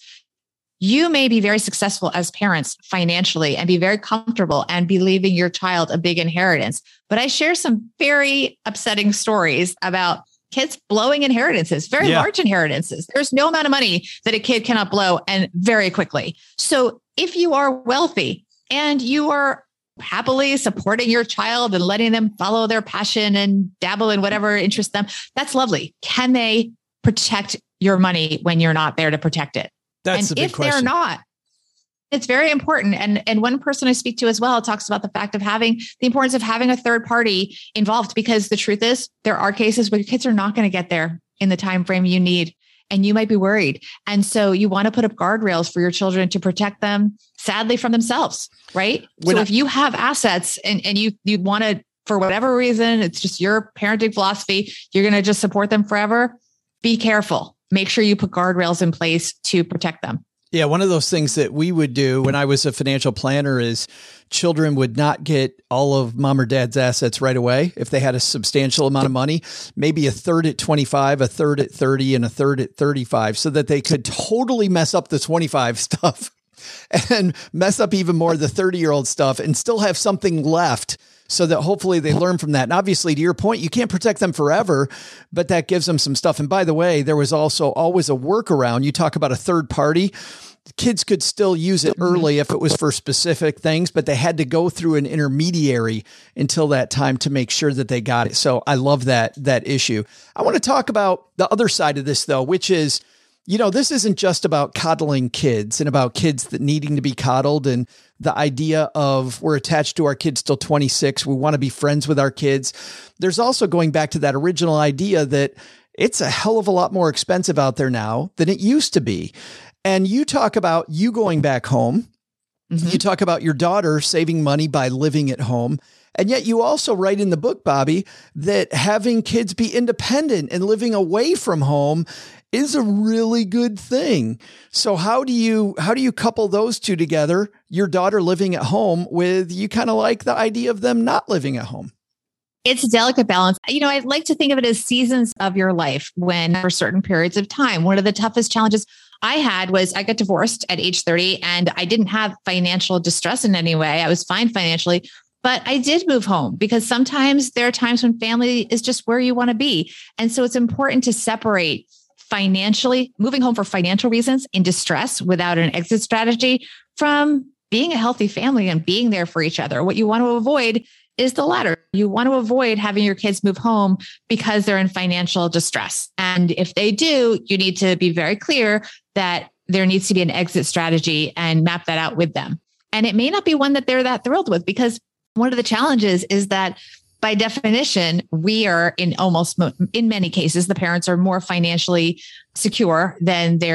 You may be very successful as parents financially and be very comfortable and be leaving your child a big inheritance. But I share some very upsetting stories about kids blowing inheritances, very large inheritances. There's no amount of money that a kid cannot blow, and very quickly. So if you are wealthy and you are happily supporting your child and letting them follow their passion and dabble in whatever interests them, that's lovely. Can they protect your money when you're not there to protect it? That's the big question. They're not, it's very important. And one person I speak to as well talks about the importance of having a third party involved, because the truth is there are cases where your kids are not going to get there in the time frame you need, and you might be worried. And so you want to put up guardrails for your children to protect them, sadly, from themselves, right? If you have assets and you want to, for whatever reason, it's just your parenting philosophy, you're going to just support them forever, be careful. Make sure you put guardrails in place to protect them. Yeah. One of those things that we would do when I was a financial planner is children would not get all of mom or dad's assets right away. If they had a substantial amount of money, maybe a third at 25, a third at 30, and a third at 35, so that they could totally mess up the 25 stuff and mess up even more the 30-year-old stuff and still have something left, so that hopefully they learn from that. And obviously, to your point, you can't protect them forever, but that gives them some stuff. And by the way, there was also always a workaround. You talk about a third party. Kids could still use it early if it was for specific things, but they had to go through an intermediary until that time to make sure that they got it. So I love that issue. I want to talk about the other side of this, though, which is, this isn't just about coddling kids and about kids that needing to be coddled and the idea of we're attached to our kids till 26. We want to be friends with our kids. There's also going back to that original idea that it's a hell of a lot more expensive out there now than it used to be. And you talk about you going back home. Mm-hmm. You talk about your daughter saving money by living at home. And yet you also write in the book, Bobby, that having kids be independent and living away from home is a really good thing. So how do you couple those two together? Your daughter living at home with you kind of like the idea of them not living at home. It's a delicate balance. I'd like to think of it as seasons of your life when for certain periods of time, one of the toughest challenges I had was I got divorced at age 30 and I didn't have financial distress in any way. I was fine financially, but I did move home because sometimes there are times when family is just where you want to be. And so it's important to separate financially, moving home for financial reasons in distress without an exit strategy from being a healthy family and being there for each other. What you want to avoid is the latter. You want to avoid having your kids move home because they're in financial distress. And if they do, you need to be very clear that there needs to be an exit strategy and map that out with them. And it may not be one that they're that thrilled with, because one of the challenges is that by definition, we are in many cases, the parents are more financially secure than their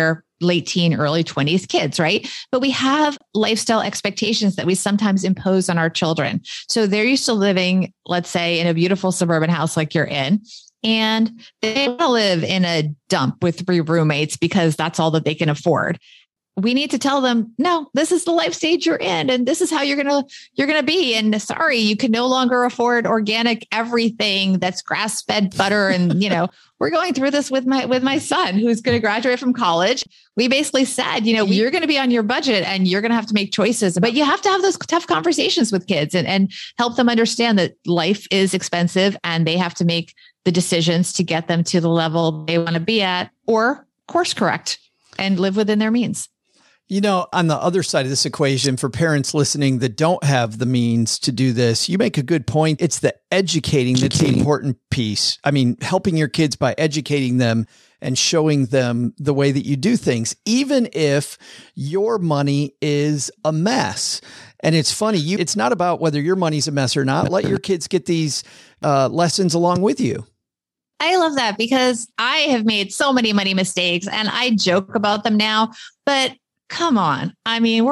late teen, early 20s kids, right? But we have lifestyle expectations that we sometimes impose on our children. So they're used to living, let's say, in a beautiful suburban house like you're in, and they want to live in a dump with 3 roommates because that's all that they can afford. We need to tell them, no, this is the life stage you're in, and this is how you're going to be. And sorry, you can no longer afford organic everything that's grass-fed butter. And, we're going through this with my son who's going to graduate from college. We basically said, you're going to be on your budget and you're going to have to make choices, but you have to have those tough conversations with kids and help them understand that life is expensive and they have to make the decisions to get them to the level they want to be at, or course correct and live within their means. On the other side of this equation, for parents listening that don't have the means to do this, you make a good point. It's the educating that's the important piece. I mean, helping your kids by educating them and showing them the way that you do things, even if your money is a mess. And it's funny, it's not about whether your money's a mess or not. Let your kids get these lessons along with you. I love that because I have made so many money mistakes and I joke about them now, but come on. I mean, we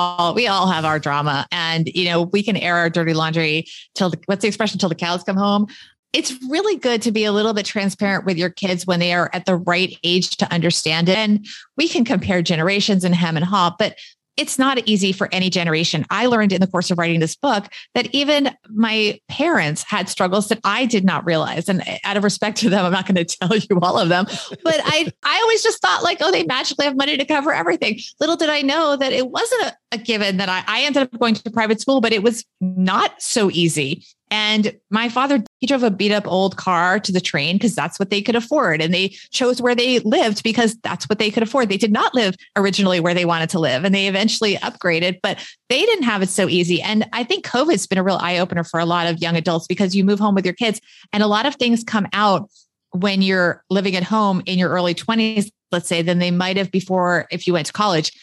all have our drama and, we can air our dirty laundry what's the expression, till the cows come home. It's really good to be a little bit transparent with your kids when they are at the right age to understand it. And we can compare generations and hem and haw, but it's not easy for any generation. I learned in the course of writing this book that even my parents had struggles that I did not realize. And out of respect to them, I'm not going to tell you all of them, but I always just thought they magically have money to cover everything. Little did I know that it wasn't a given that I ended up going to private school, but it was not so easy. And my father, he drove a beat up old car to the train because that's what they could afford. And they chose where they lived because that's what they could afford. They did not live originally where they wanted to live and they eventually upgraded, but they didn't have it so easy. And I think COVID's been a real eye opener for a lot of young adults because you move home with your kids and a lot of things come out when you're living at home in your early 20s, let's say, than they might have before you went to college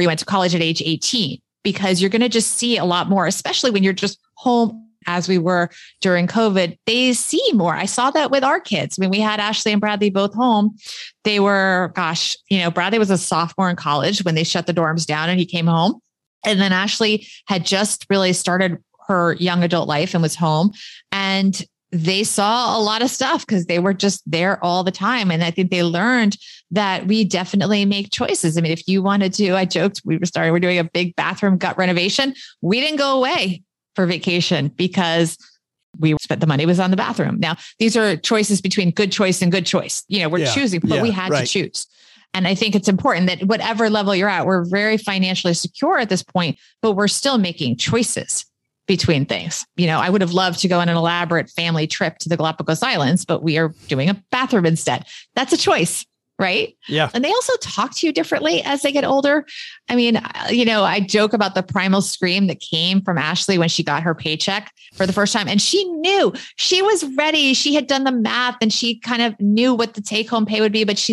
at age 18, because you're going to just see a lot more, especially when you're just home as we were during COVID. They see more. I saw that with our kids. I mean, we had Ashley and Bradley both home. They were, Bradley was a sophomore in college when they shut the dorms down and he came home. And then Ashley had just really started her young adult life and was home. And they saw a lot of stuff because they were just there all the time. And I think they learned that we definitely make choices. I mean, if you wanted to, I joked, we're doing a big bathroom gut renovation. We didn't go away for vacation because we spent the money was on the bathroom. Now, these are choices between good choice and good choice. We're choosing, but we had to choose. And I think it's important that whatever level you're at, we're very financially secure at this point, but we're still making choices between things. I would have loved to go on an elaborate family trip to the Galapagos Islands, but we are doing a bathroom instead. That's a choice. Right? Yeah. And they also talk to you differently as they get older. I mean, I joke about the primal scream that came from Ashley when she got her paycheck for the first time. And she knew, she was ready. She had done the math and she kind of knew what the take home pay would be, but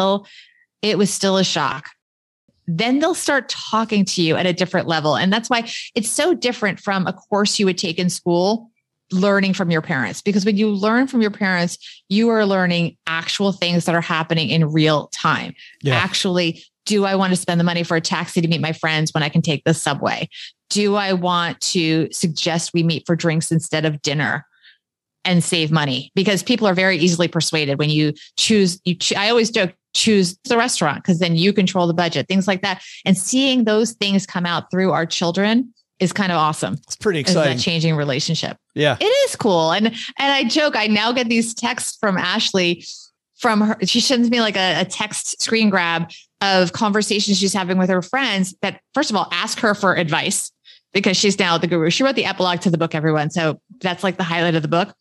it was still a shock. Then they'll start talking to you at a different level. And that's why it's so different from a course you would take in school, learning from your parents, because when you learn from your parents, you are learning actual things that are happening in real time. Yeah. Actually, do I want to spend the money for a taxi to meet my friends when I can take the subway? Do I want to suggest we meet for drinks instead of dinner and save money? Because people are very easily persuaded when you choose. I always joke, choose the restaurant because then you control the budget, things like that. And seeing those things come out through our children is kind of awesome. It's pretty exciting. That changing relationship. Yeah, it is cool. And I joke, I now get these texts from Ashley from her. She sends me like a text screen grab of conversations she's having with her friends that, first of all, ask her for advice because she's now the guru. She wrote the epilogue to the book, everyone. So that's like the highlight of the book.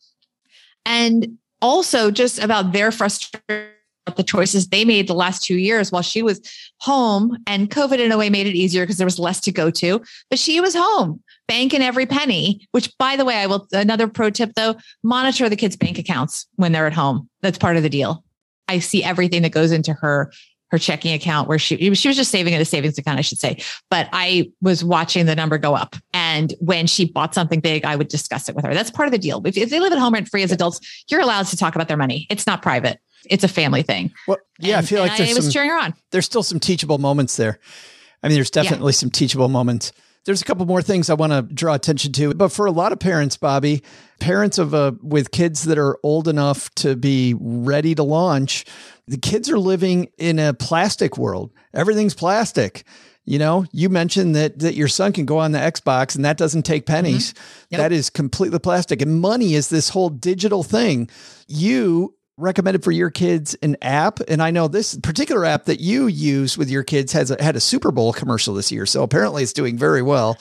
And also just about their frustration the choices they made the last 2 years while she was home, and COVID in a way made it easier because there was less to go to, but she was home banking every penny, which by the way, another pro tip though, monitor the kids' bank accounts when they're at home. That's part of the deal. I see everything that goes into her checking account where she was just saving in a savings account, I should say. But I was watching the number go up. And when she bought something big, I would discuss it with her. That's part of the deal. If they live at home rent free as adults, you're allowed to talk about their money. It's not private. it's a family thing. Well, yeah, I feel like I was cheering her on. There's still some teachable moments there. I mean, there's definitely some teachable moments. There's a couple more things I want to draw attention to, but for a lot of parents, Bobby, parents with kids that are old enough to be ready to launch, the kids are living in a plastic world. Everything's plastic. You know, you mentioned that your son can go on the Xbox and that doesn't take pennies. Yep. That is completely plastic. And money is this whole digital thing. You recommended for your kids an app. And I know this particular app that you use with your kids had a Super Bowl commercial this year. So apparently it's doing very well.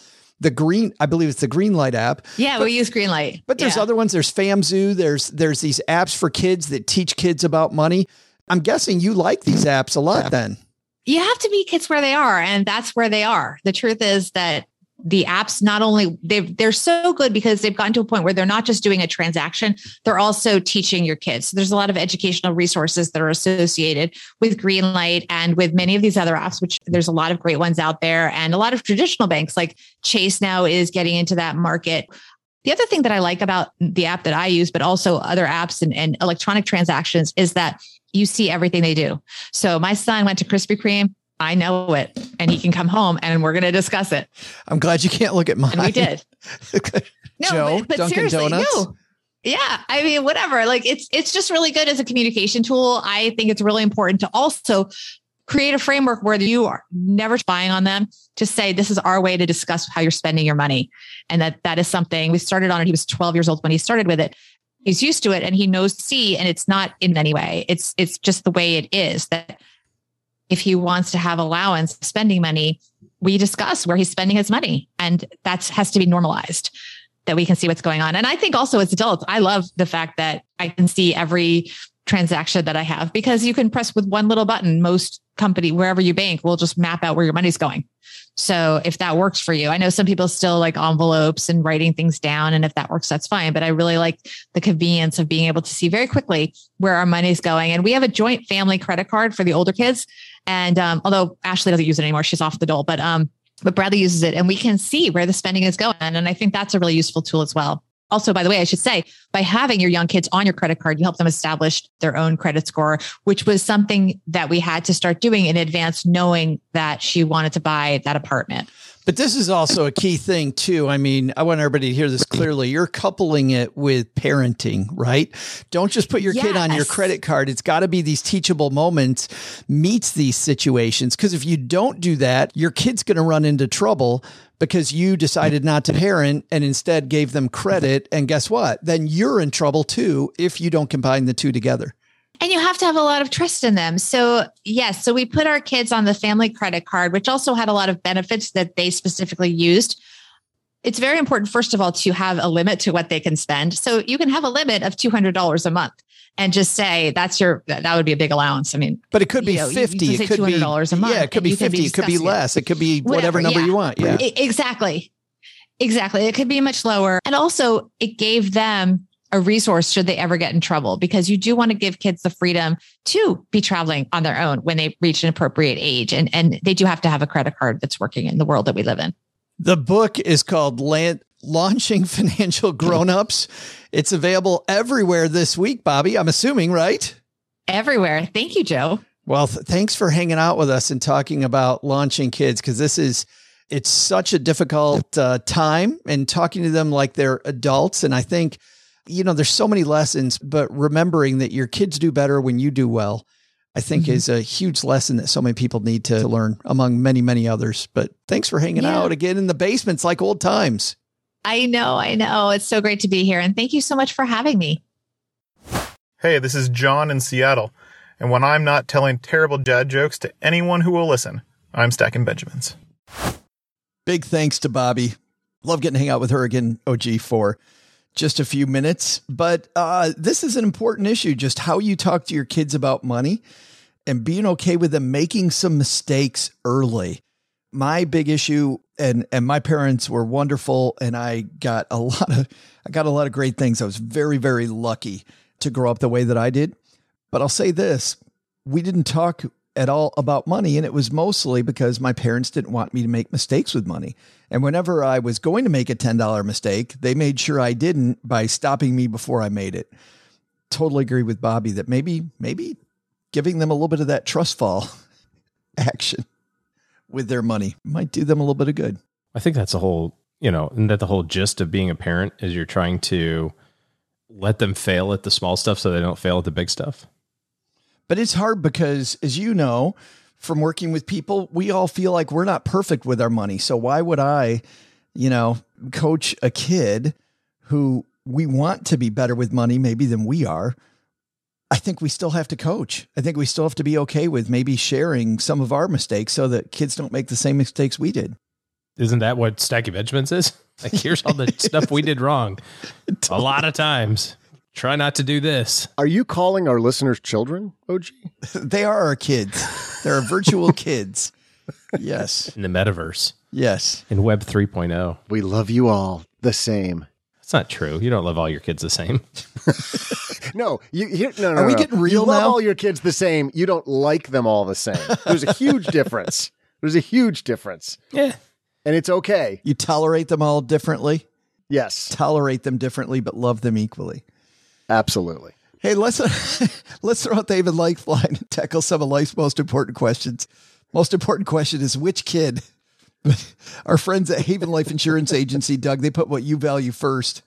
I believe it's the Greenlight app. Yeah, we use Greenlight. But there's other ones. There's FamZoo. There's these apps for kids that teach kids about money. I'm guessing you like these apps a lot then. You have to meet kids where they are, and that's where they are. The truth is that the apps, not only they're so good because they've gotten to a point where they're not just doing a transaction, they're also teaching your kids. So there's a lot of educational resources that are associated with Greenlight and with many of these other apps, which there's a lot of great ones out there. And a lot of traditional banks like Chase now is getting into that market. The other thing that I like about the app that I use, but also other apps and electronic transactions, is that you see everything they do. So my son went to Krispy Kreme. I know it. And he can come home and we're going to discuss it. I'm glad you can't look at mine. And we did. No, Joe, but Dunkin' seriously, Donuts? no. Yeah. I mean, whatever. Like it's just really good as a communication tool. I think it's really important to also create a framework where you are never spying on them. Just say, this is our way to discuss how you're spending your money. And that is something we started on it. He was 12 years old when he started with it. He's used to it and he knows C, and it's not in any way. It's just the way it is, that if he wants to have allowance spending money, we discuss where he's spending his money, and that has to be normalized, that we can see what's going on. And I think also as adults, I love the fact that I can see every transaction that I have, because you can press with one little button. Most company, wherever you bank, will just map out where your money's going. So if that works for you, I know some people still like envelopes and writing things down. And if that works, that's fine. But I really like the convenience of being able to see very quickly where our money's going. And we have a joint family credit card for the older kids. And although Ashley doesn't use it anymore, she's off the dole, but Bradley uses it, and we can see where the spending is going. And I think that's a really useful tool as well. Also, by the way, I should say, by having your young kids on your credit card, you help them establish their own credit score, which was something that we had to start doing in advance, knowing that she wanted to buy that apartment. But this is also a key thing too. I mean, I want everybody to hear this clearly. You're coupling it with parenting, right? Don't just put your kid on your credit card. It's got to be these teachable moments meets these situations. Because if you don't do that, your kid's going to run into trouble because you decided not to parent and instead gave them credit. And guess what? Then you're in trouble too if you don't combine the two together. And you have to have a lot of trust in them. So yes, so we put our kids on the family credit card, which also had a lot of benefits that they specifically used. It's very important, first of all, to have a limit to what they can spend. So you can have a limit of $200 a month and just say that would be a big allowance. I mean, but it could be 50. It could be $200 a month. Yeah, it could be 50. It could be less. It could be whatever number you want. Yeah, exactly. It could be much lower. And also it gave them a resource should they ever get in trouble, because you do want to give kids the freedom to be traveling on their own when they reach an appropriate age. And they do have to have a credit card that's working in the world that we live in. The book is called Launching Financial Grownups. It's available everywhere this week, Bobby, I'm assuming, right? Everywhere. Thank you, Joe. Well, thanks for hanging out with us and talking about launching kids, because it's such a difficult time, and talking to them like they're adults. And I think, there's so many lessons, but remembering that your kids do better when you do well, I think is a huge lesson that so many people need to learn, among many, many others. But thanks for hanging out again in the basements like old times. I know. It's so great to be here. And thank you so much for having me. Hey, this is John in Seattle. And when I'm not telling terrible dad jokes to anyone who will listen, I'm stacking Benjamins. Big thanks to Bobby. Love getting to hang out with her again, OG, for just a few minutes. But this is an important issue, just how you talk to your kids about money and being okay with them making some mistakes early. My big issue, and my parents were wonderful, and I got a lot of great things. I was very, very lucky to grow up the way that I did. But I'll say this, we didn't talk at all about money. And it was mostly because my parents didn't want me to make mistakes with money. And whenever I was going to make a $10 mistake, they made sure I didn't by stopping me before I made it. totally agree with Bobby that maybe giving them a little bit of that trust fall action with their money might do them a little bit of good. I think that's the whole, and that the whole gist of being a parent is you're trying to let them fail at the small stuff so they don't fail at the big stuff. But it's hard because, as you know, from working with people, we all feel like we're not perfect with our money. So why would I, coach a kid who we want to be better with money maybe than we are? I think we still have to coach. I think we still have to be okay with maybe sharing some of our mistakes so that kids don't make the same mistakes we did. Isn't that what Stacking Benjamins is? Like, here's all the stuff we did wrong a lot of times. Try not to do this. Are you calling our listeners children, OG? They are our kids. They're our virtual kids. Yes. In the metaverse. Yes. In Web 3.0. We love you all the same. That's not true. You don't love all your kids the same. No. No. Are we getting real you now? love all your kids the same. You don't like them all the same. There's a huge difference. Yeah. And it's okay. You tolerate them all differently? Yes. Tolerate them differently, but love them equally. Absolutely. Hey, let's throw out the Haven Lifeline and tackle some of life's most important questions. Most important question is which kid? Our friends at Haven Life Insurance Agency, Doug, they put what you value first.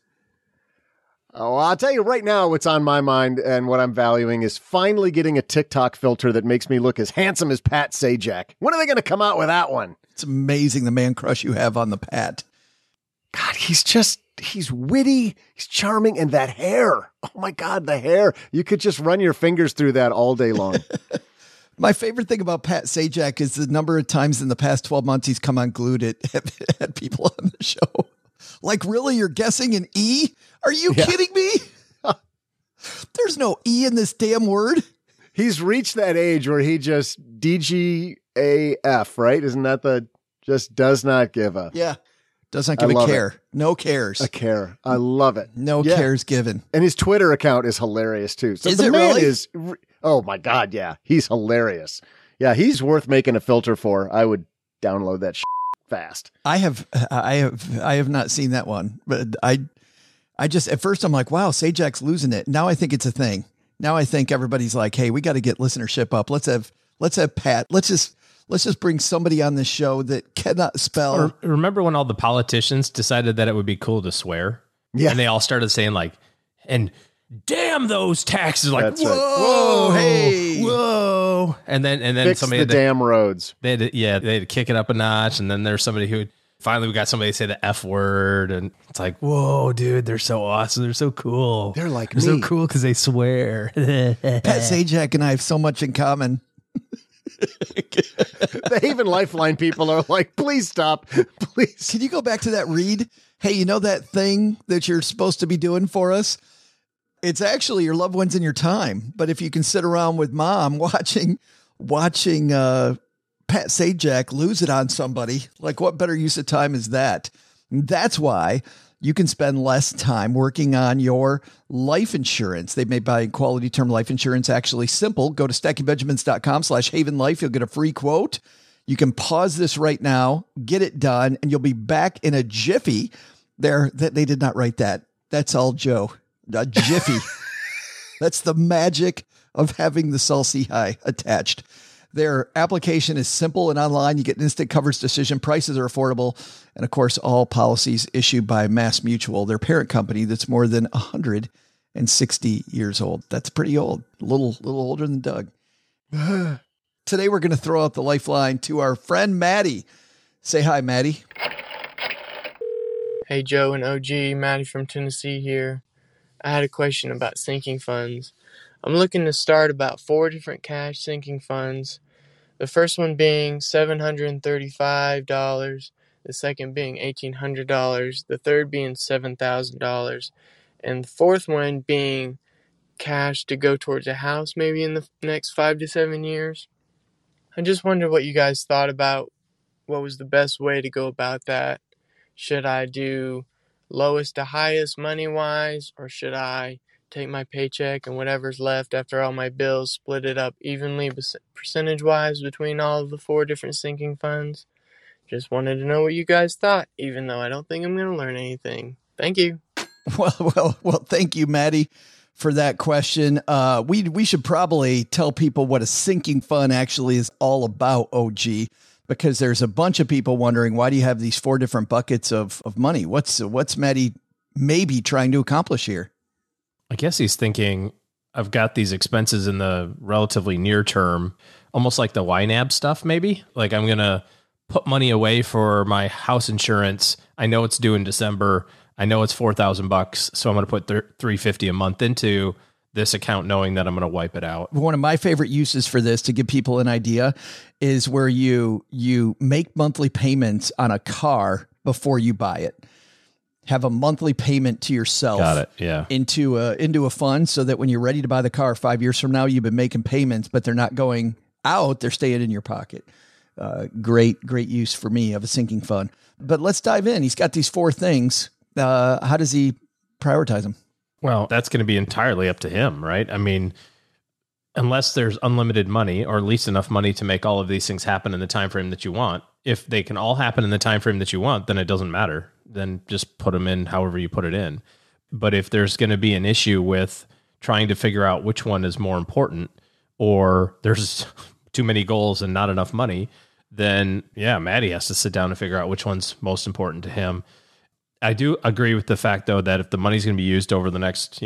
Oh, I'll tell you right now what's on my mind and what I'm valuing is finally getting a TikTok filter that makes me look as handsome as Pat Sajak. When are they going to come out with that one? It's amazing the man crush you have on the Pat. God, he's witty, he's charming, and that hair. Oh my God, the hair. You could just run your fingers through that all day long. My favorite thing about Pat Sajak is the number of times in the past 12 months he's come unglued at people on the show. Like, really? You're guessing an E? Are you kidding me? There's no E in this damn word. He's reached that age where he just DGAF, right? Isn't that just does not give a... Yeah. Does not give a care. It. No cares. A care. I love it. No cares given. And his Twitter account is hilarious too. So is the it man really? Oh my God. Yeah. He's hilarious. Yeah. He's worth making a filter for. I would download that fast. I have not seen that one, but I just, at first I'm like, wow, Sajak's losing it. Now I think it's a thing. Now I think everybody's like, hey, we got to get listenership up. Let's have Pat. Let's just bring somebody on this show that cannot spell. Or remember when all the politicians decided that it would be cool to swear? Yeah. And they all started saying like, and damn those taxes. Like, That's whoa, right. Hey. whoa. And then Fix somebody the damn roads. They had to kick it up a notch. And then there's somebody who finally we got somebody to say the F word. And it's like, whoa, dude, they're so awesome. They're so cool. They're like they're me. so cool because they swear. Pat Sajak and I have so much in common. The Haven Lifeline people are like, please stop. Please. Can you go back to that read? Hey, you know that thing that you're supposed to be doing for us? It's actually your loved ones and your time. But if you can sit around with mom watching Pat Sajak lose it on somebody, like what better use of time is that? And that's why you can spend less time working on your life insurance. They've made buying quality term life insurance actually simple. Go to stackingbenjamins.com/havenlife. You'll get a free quote. You can pause this right now, get it done, and you'll be back in a jiffy. They did not write that. That's all Joe. A jiffy. That's the magic of having the Sulci High attached. Their application is simple and online. You get an instant coverage decision. Prices are affordable. And of course, all policies issued by Mass Mutual, their parent company that's more than 160 years old. That's pretty old. A little older than Doug. Today, we're going to throw out the lifeline to our friend, Maddie. Say hi, Maddie. Hey, Joe and OG. Maddie from Tennessee here. I had a question about sinking funds. I'm looking to start about 4 different cash sinking funds. The first one being $735, the second being $1,800, the third being $7,000, and the fourth one being cash to go towards a house maybe in the next 5 to 7 years. I just wondered what you guys thought about what was the best way to go about that. Should I do lowest to highest money-wise, or should I take my paycheck and whatever's left after all my bills, split it up evenly percentage-wise between all of the 4 different sinking funds? Just wanted to know what you guys thought, even though I don't think I'm going to learn anything. Thank you. Well, thank you, Maddie, for that question. We should probably tell people what a sinking fund actually is all about, OG, because there's a bunch of people wondering, why do you have these 4 different buckets of money? What's Maddie maybe trying to accomplish here? I guess he's thinking, I've got these expenses in the relatively near term, almost like the YNAB stuff, maybe. Like, I'm going to put money away for my house insurance. I know it's due in December. I know it's $4,000, so I'm going to put $350 a month into this account, knowing that I'm going to wipe it out. One of my favorite uses for this, to give people an idea, is where you make monthly payments on a car before you buy it. Have a monthly payment to yourself. Got it. Yeah. Into a fund, so that when you're ready to buy the car 5 years from now, you've been making payments, but they're not going out; they're staying in your pocket. Great use for me of a sinking fund. But let's dive in. He's got these 4 things. How does he prioritize them? Well, that's going to be entirely up to him, right? I mean, unless there's unlimited money, or at least enough money to make all of these things happen in the time frame that you want. If they can all happen in the time frame that you want, then it doesn't matter. Then just put them in however you put it in. But if there's going to be an issue with trying to figure out which one is more important, or there's too many goals and not enough money, then yeah, Maddie has to sit down and figure out which one's most important to him. I do agree with the fact, though, that if the money's going to be used over the next,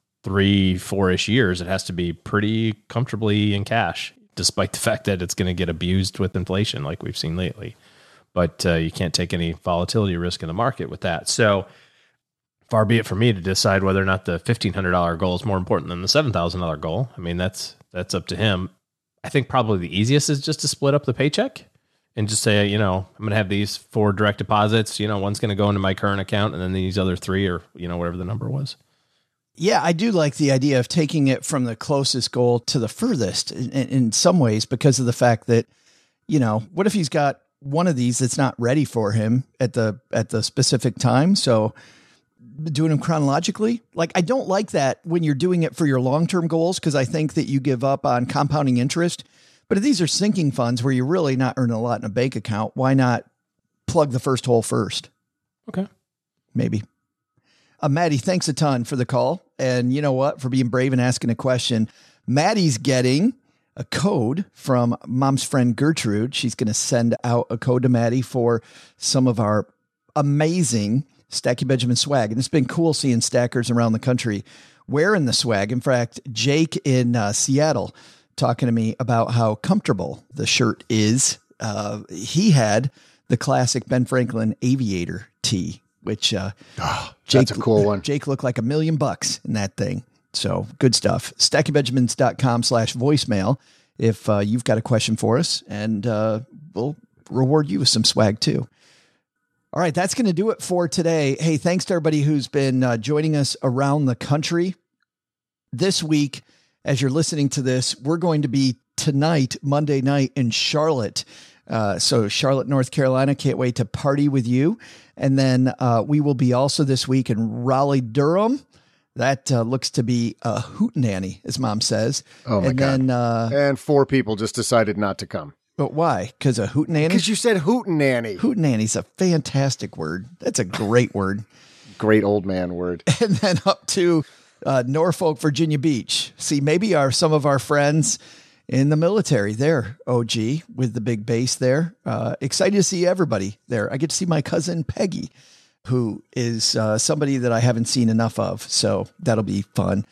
3-4-ish years, it has to be pretty comfortably in cash, despite the fact that it's going to get abused with inflation like we've seen lately. But you can't take any volatility risk in the market with that. So far be it for me to decide whether or not the $1,500 goal is more important than the $7,000 goal. I mean, that's up to him. I think probably the easiest is just to split up the paycheck and just say, I'm going to have these 4 direct deposits. One's going to go into my current account, and then these other 3, or, whatever the number was. Yeah, I do like the idea of taking it from the closest goal to the furthest in some ways, because of the fact that, what if he's got one of these that's not ready for him at the specific time? So doing them chronologically, like, I don't like that when you're doing it for your long-term goals, because I think that you give up on compounding interest. But if these are sinking funds where you're really not earning a lot in a bank account, why not plug the first hole first? Okay. Maybe. Maddie, thanks a ton for the call. And you know what? For being brave and asking a question. Maddie's getting a code from Mom's friend Gertrude. She's going to send out a code to Maddie for some of our amazing Stacky Benjamin swag. And it's been cool seeing stackers around the country wearing the swag. In fact, Jake in Seattle talking to me about how comfortable the shirt is. He had the classic Ben Franklin Aviator tee, which Jake, that's a cool one. Jake looked like $1 million in that thing. So good stuff. StackyBenjamins.com/voicemail if you've got a question for us, and we'll reward you with some swag too. All right, that's going to do it for today. Hey, thanks to everybody who's been joining us around the country. This week, as you're listening to this, we're going to be tonight, Monday night, in Charlotte. So Charlotte, North Carolina, can't wait to party with you. And then we will be also this week in Raleigh, Durham. That looks to be a hootenanny, as Mom says. Oh, my God. And 4 people just decided not to come. But why? Because of hootenanny? Because you said hootenanny. Hootenanny's a fantastic word. That's a great word. Great old man word. And then up to Norfolk, Virginia Beach. See, maybe some of our friends in the military there, OG, with the big base there. Excited to see everybody there. I get to see my cousin Peggy, who is somebody that I haven't seen enough of. So that'll be fun.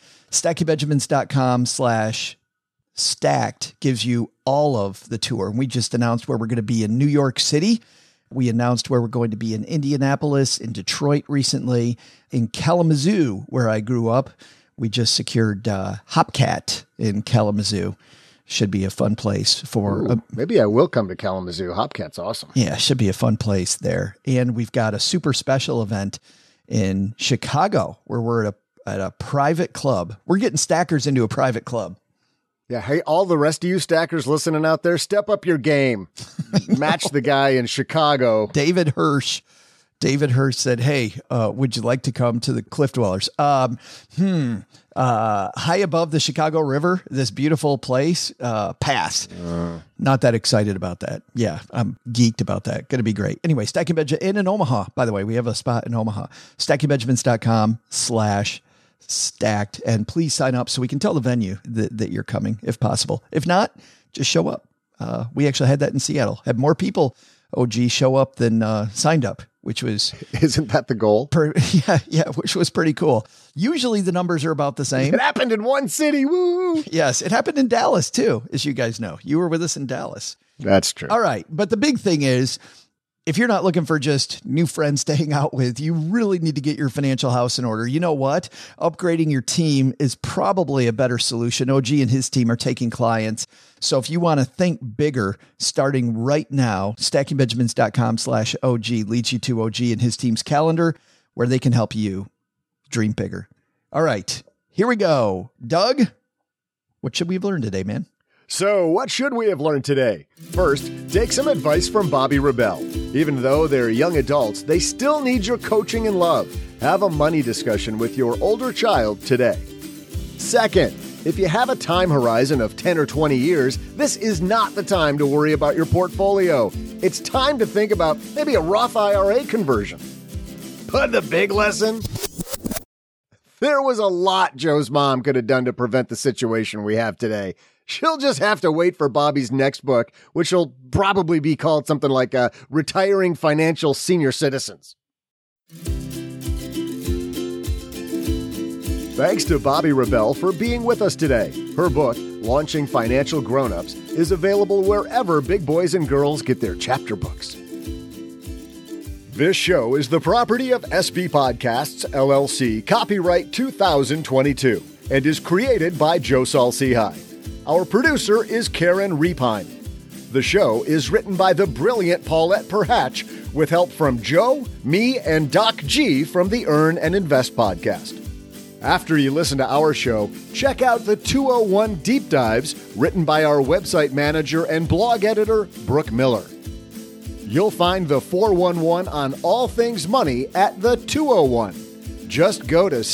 StackyBenjamins.com/stacked gives you all of the tour. And we just announced where we're going to be in New York City. We announced where we're going to be in Indianapolis, in Detroit recently, in Kalamazoo, where I grew up. We just secured Hopcat in Kalamazoo. Should be a fun place for... maybe I will come to Kalamazoo. Hopcat's awesome. Yeah, should be a fun place there. And we've got a super special event in Chicago where we're at a private club. We're getting stackers into a private club. Yeah. Hey, all the rest of you stackers listening out there, step up your game. Match the guy in Chicago. David Hirsch said, hey, would you like to come to the Cliff Dwellers? High above the Chicago River, this beautiful place, pass. Not that excited about that. Yeah, I'm geeked about that. Going to be great. Anyway, Stacky Benjamin in Omaha, by the way, we have a spot in Omaha. StackyBenjamins.com/stacked. stacked. And please sign up so we can tell the venue that you're coming if possible. If not, just show up. We actually had that in Seattle. Had more people, OG, show up than signed up, which was... Isn't that the goal? Yeah, which was pretty cool. Usually the numbers are about the same. It happened in one city. Woo! Yes, it happened in Dallas too, as you guys know. You were with us in Dallas. That's true. All right. But the big thing is, if you're not looking for just new friends to hang out with, you really need to get your financial house in order. You know what? Upgrading your team is probably a better solution. OG and his team are taking clients. So if you want to think bigger, starting right now, stackingbenjamins.com/OG leads you to OG and his team's calendar where they can help you dream bigger. All right, here we go. Doug, what should we have learned today, man? So what should we have learned today? First, take some advice from Bobby Rebell. Even though they're young adults, they still need your coaching and love. Have a money discussion with your older child today. Second, if you have a time horizon of 10 or 20 years, this is not the time to worry about your portfolio. It's time to think about maybe a Roth IRA conversion. But the big lesson? There was a lot Joe's mom could have done to prevent the situation we have today. She'll just have to wait for Bobby's next book, which will probably be called something like Retiring Financial Senior Citizens. Thanks to Bobby Rebell for being with us today. Her book, Launching Financial Grown-Ups, is available wherever big boys and girls get their chapter books. This show is the property of SB Podcasts, LLC, copyright 2022, and is created by Joe Saul-Sehy. Our producer is Karen Repine. The show is written by the brilliant Paulette Perhatch with help from Joe, me, and Doc G from the Earn and Invest podcast. After you listen to our show, check out the 201 Deep Dives written by our website manager and blog editor, Brooke Miller. You'll find the 411 on all things money at the 201. Just go to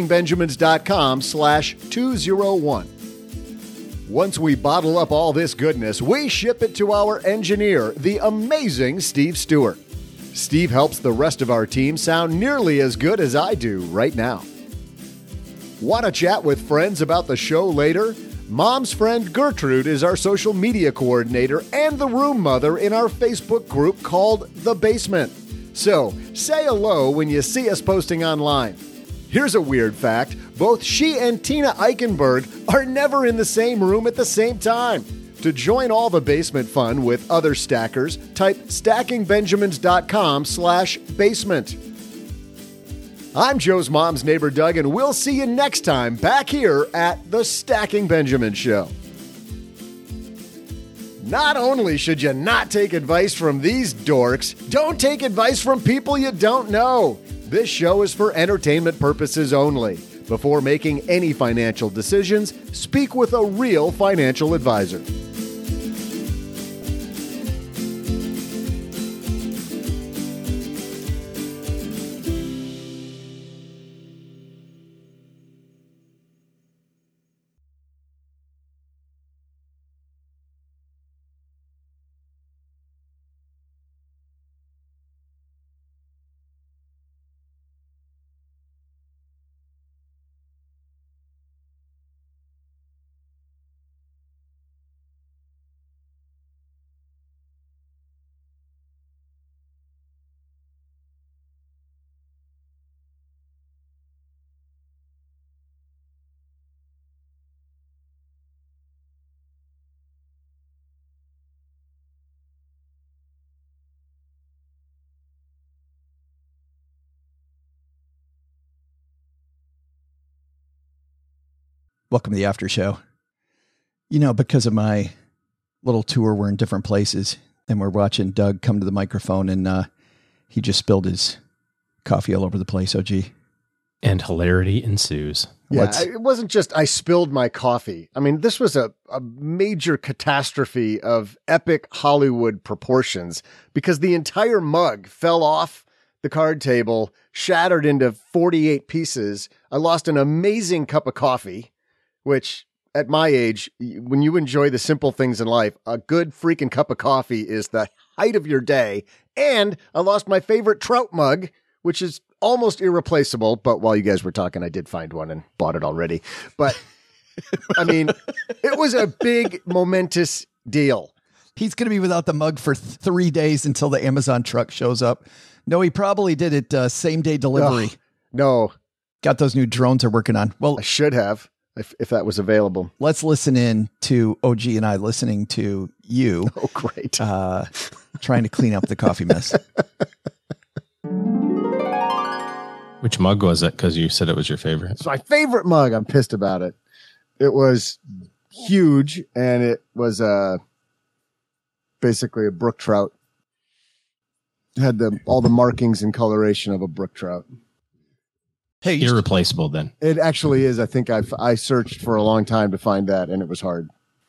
stackingbenjamins.com/201. Once we bottle up all this goodness, we ship it to our engineer, the amazing Steve Stewart. Steve helps the rest of our team sound nearly as good as I do right now. Want to chat with friends about the show later? Mom's friend Gertrude is our social media coordinator and the room mother in our Facebook group called The Basement. So, say hello when you see us posting online. Here's a weird fact. Both she and Tina Eichenberg are never in the same room at the same time. To join all the basement fun with other stackers, type stackingbenjamins.com/basement. I'm Joe's mom's neighbor, Doug, and we'll see you next time back here at the Stacking Benjamin Show. Not only should you not take advice from these dorks, don't take advice from people you don't know. This show is for entertainment purposes only. Before making any financial decisions, speak with a real financial advisor. Welcome to the after show. You know, because of my little tour, we're in different places and we're watching Doug come to the microphone and he just spilled his coffee all over the place, OG. And hilarity ensues. Yeah, it wasn't just I spilled my coffee. I mean, this was a major catastrophe of epic Hollywood proportions because the entire mug fell off the card table, shattered into 48 pieces. I lost an amazing cup of coffee, which at my age, when you enjoy the simple things in life, a good freaking cup of coffee is the height of your day. And I lost my favorite trout mug, which is almost irreplaceable, but while you guys were talking, I did find one and bought it already. But I mean, it was a big, momentous deal. He's going to be without the mug for 3 days until the Amazon truck shows up. No, he probably did it same day delivery. No. Got those new drones they're working on. Well, I should have if that was available. Let's listen in to OG and I listening to you. Oh, great. Trying to clean up the coffee mess. Which mug was it? Because you said it was your favorite. It's my favorite mug. I'm pissed about it. It was huge, and it was basically a brook trout. It had all the markings and coloration of a brook trout. Hey, irreplaceable then. It actually is. I think I searched for a long time to find that, and it was hard.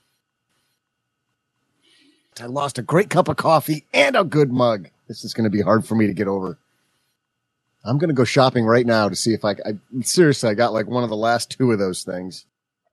I lost a great cup of coffee and a good mug. This is going to be hard for me to get over. I'm going to go shopping right now to see if I seriously, I got like one of the last 2 of those things.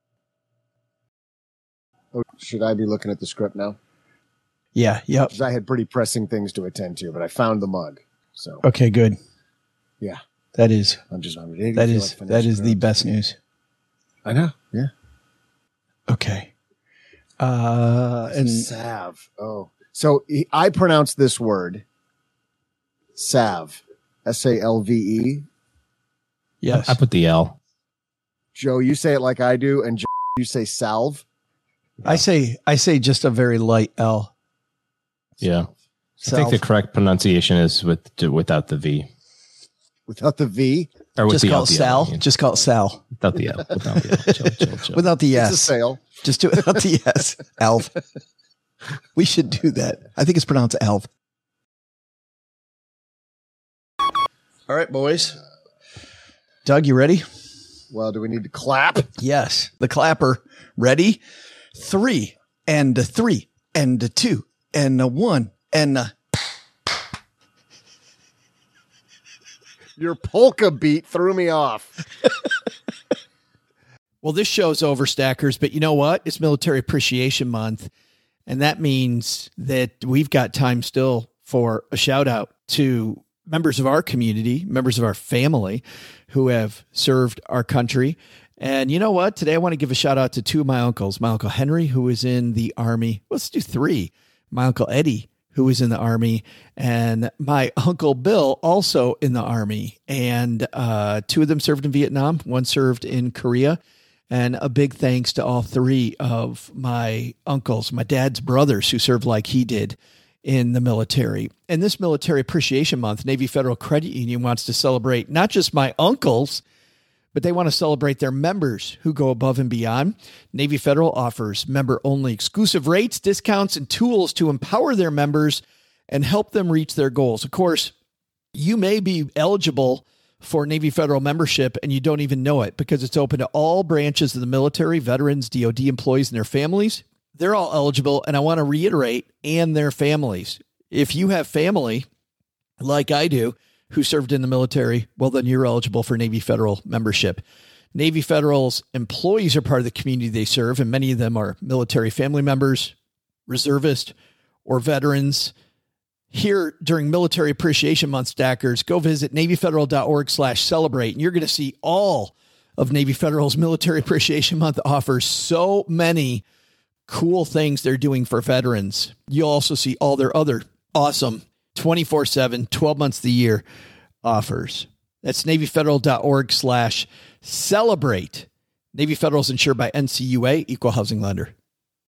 Oh, should I be looking at the script now? Yeah. Yep. Because I had pretty pressing things to attend to, but I found the mug. So okay, good. Yeah. That is the best news. I know. Yeah. Okay. And salve. Oh, so I pronounce this word salve, S-A-L-V-E. Yes. I put the L. Joe, you say it like I do, and Joe, you say salve. I say just a very light L. Yeah. I think the correct pronunciation is without the V. Without the V? Or with just call it Sal. Just call it Sal. Without the L. Without the L. Chill. Without the S. It's a sale. Just do it without the S. Alv. We should do that. I think it's pronounced Alv. All right, boys. Doug, you ready? Well, do we need to clap? Yes. The clapper. Ready? 3 and a 3 and a 2 and a 1 and a... Your polka beat threw me off. Well, this show's over, Stackers, but you know what? It's Military Appreciation Month, and that means that we've got time still for a shout out to members of our community, members of our family who have served our country. And you know what? Today I want to give a shout out to 2 of my uncles. My Uncle Henry, who was in the Army. Let's do 3. My Uncle Eddie, who was in the Army, and my Uncle Bill, also in the Army. And 2 of them served in Vietnam. 1 served in Korea. And a big thanks to all 3 of my uncles, my dad's brothers, who served like he did in the military. And this Military Appreciation Month, Navy Federal Credit Union wants to celebrate not just my uncles, but they want to celebrate their members who go above and beyond. Navy Federal offers member-only exclusive rates, discounts, and tools to empower their members and help them reach their goals. Of course, you may be eligible for Navy Federal membership and you don't even know it because it's open to all branches of the military, veterans, DOD employees, and their families. They're all eligible, and I want to reiterate, and their families. If you have family, like I do, who served in the military, well, then you're eligible for Navy Federal membership. Navy Federal's employees are part of the community they serve, and many of them are military family members, reservists, or veterans. Here during Military Appreciation Month, Stackers, go visit NavyFederal.org/celebrate, and you're going to see all of Navy Federal's Military Appreciation Month offers so many cool things they're doing for veterans. You'll also see all their other awesome 24/7, 12 months of the year offers. That's NavyFederal.org/celebrate. Navy Federal is insured by NCUA, Equal Housing Lender.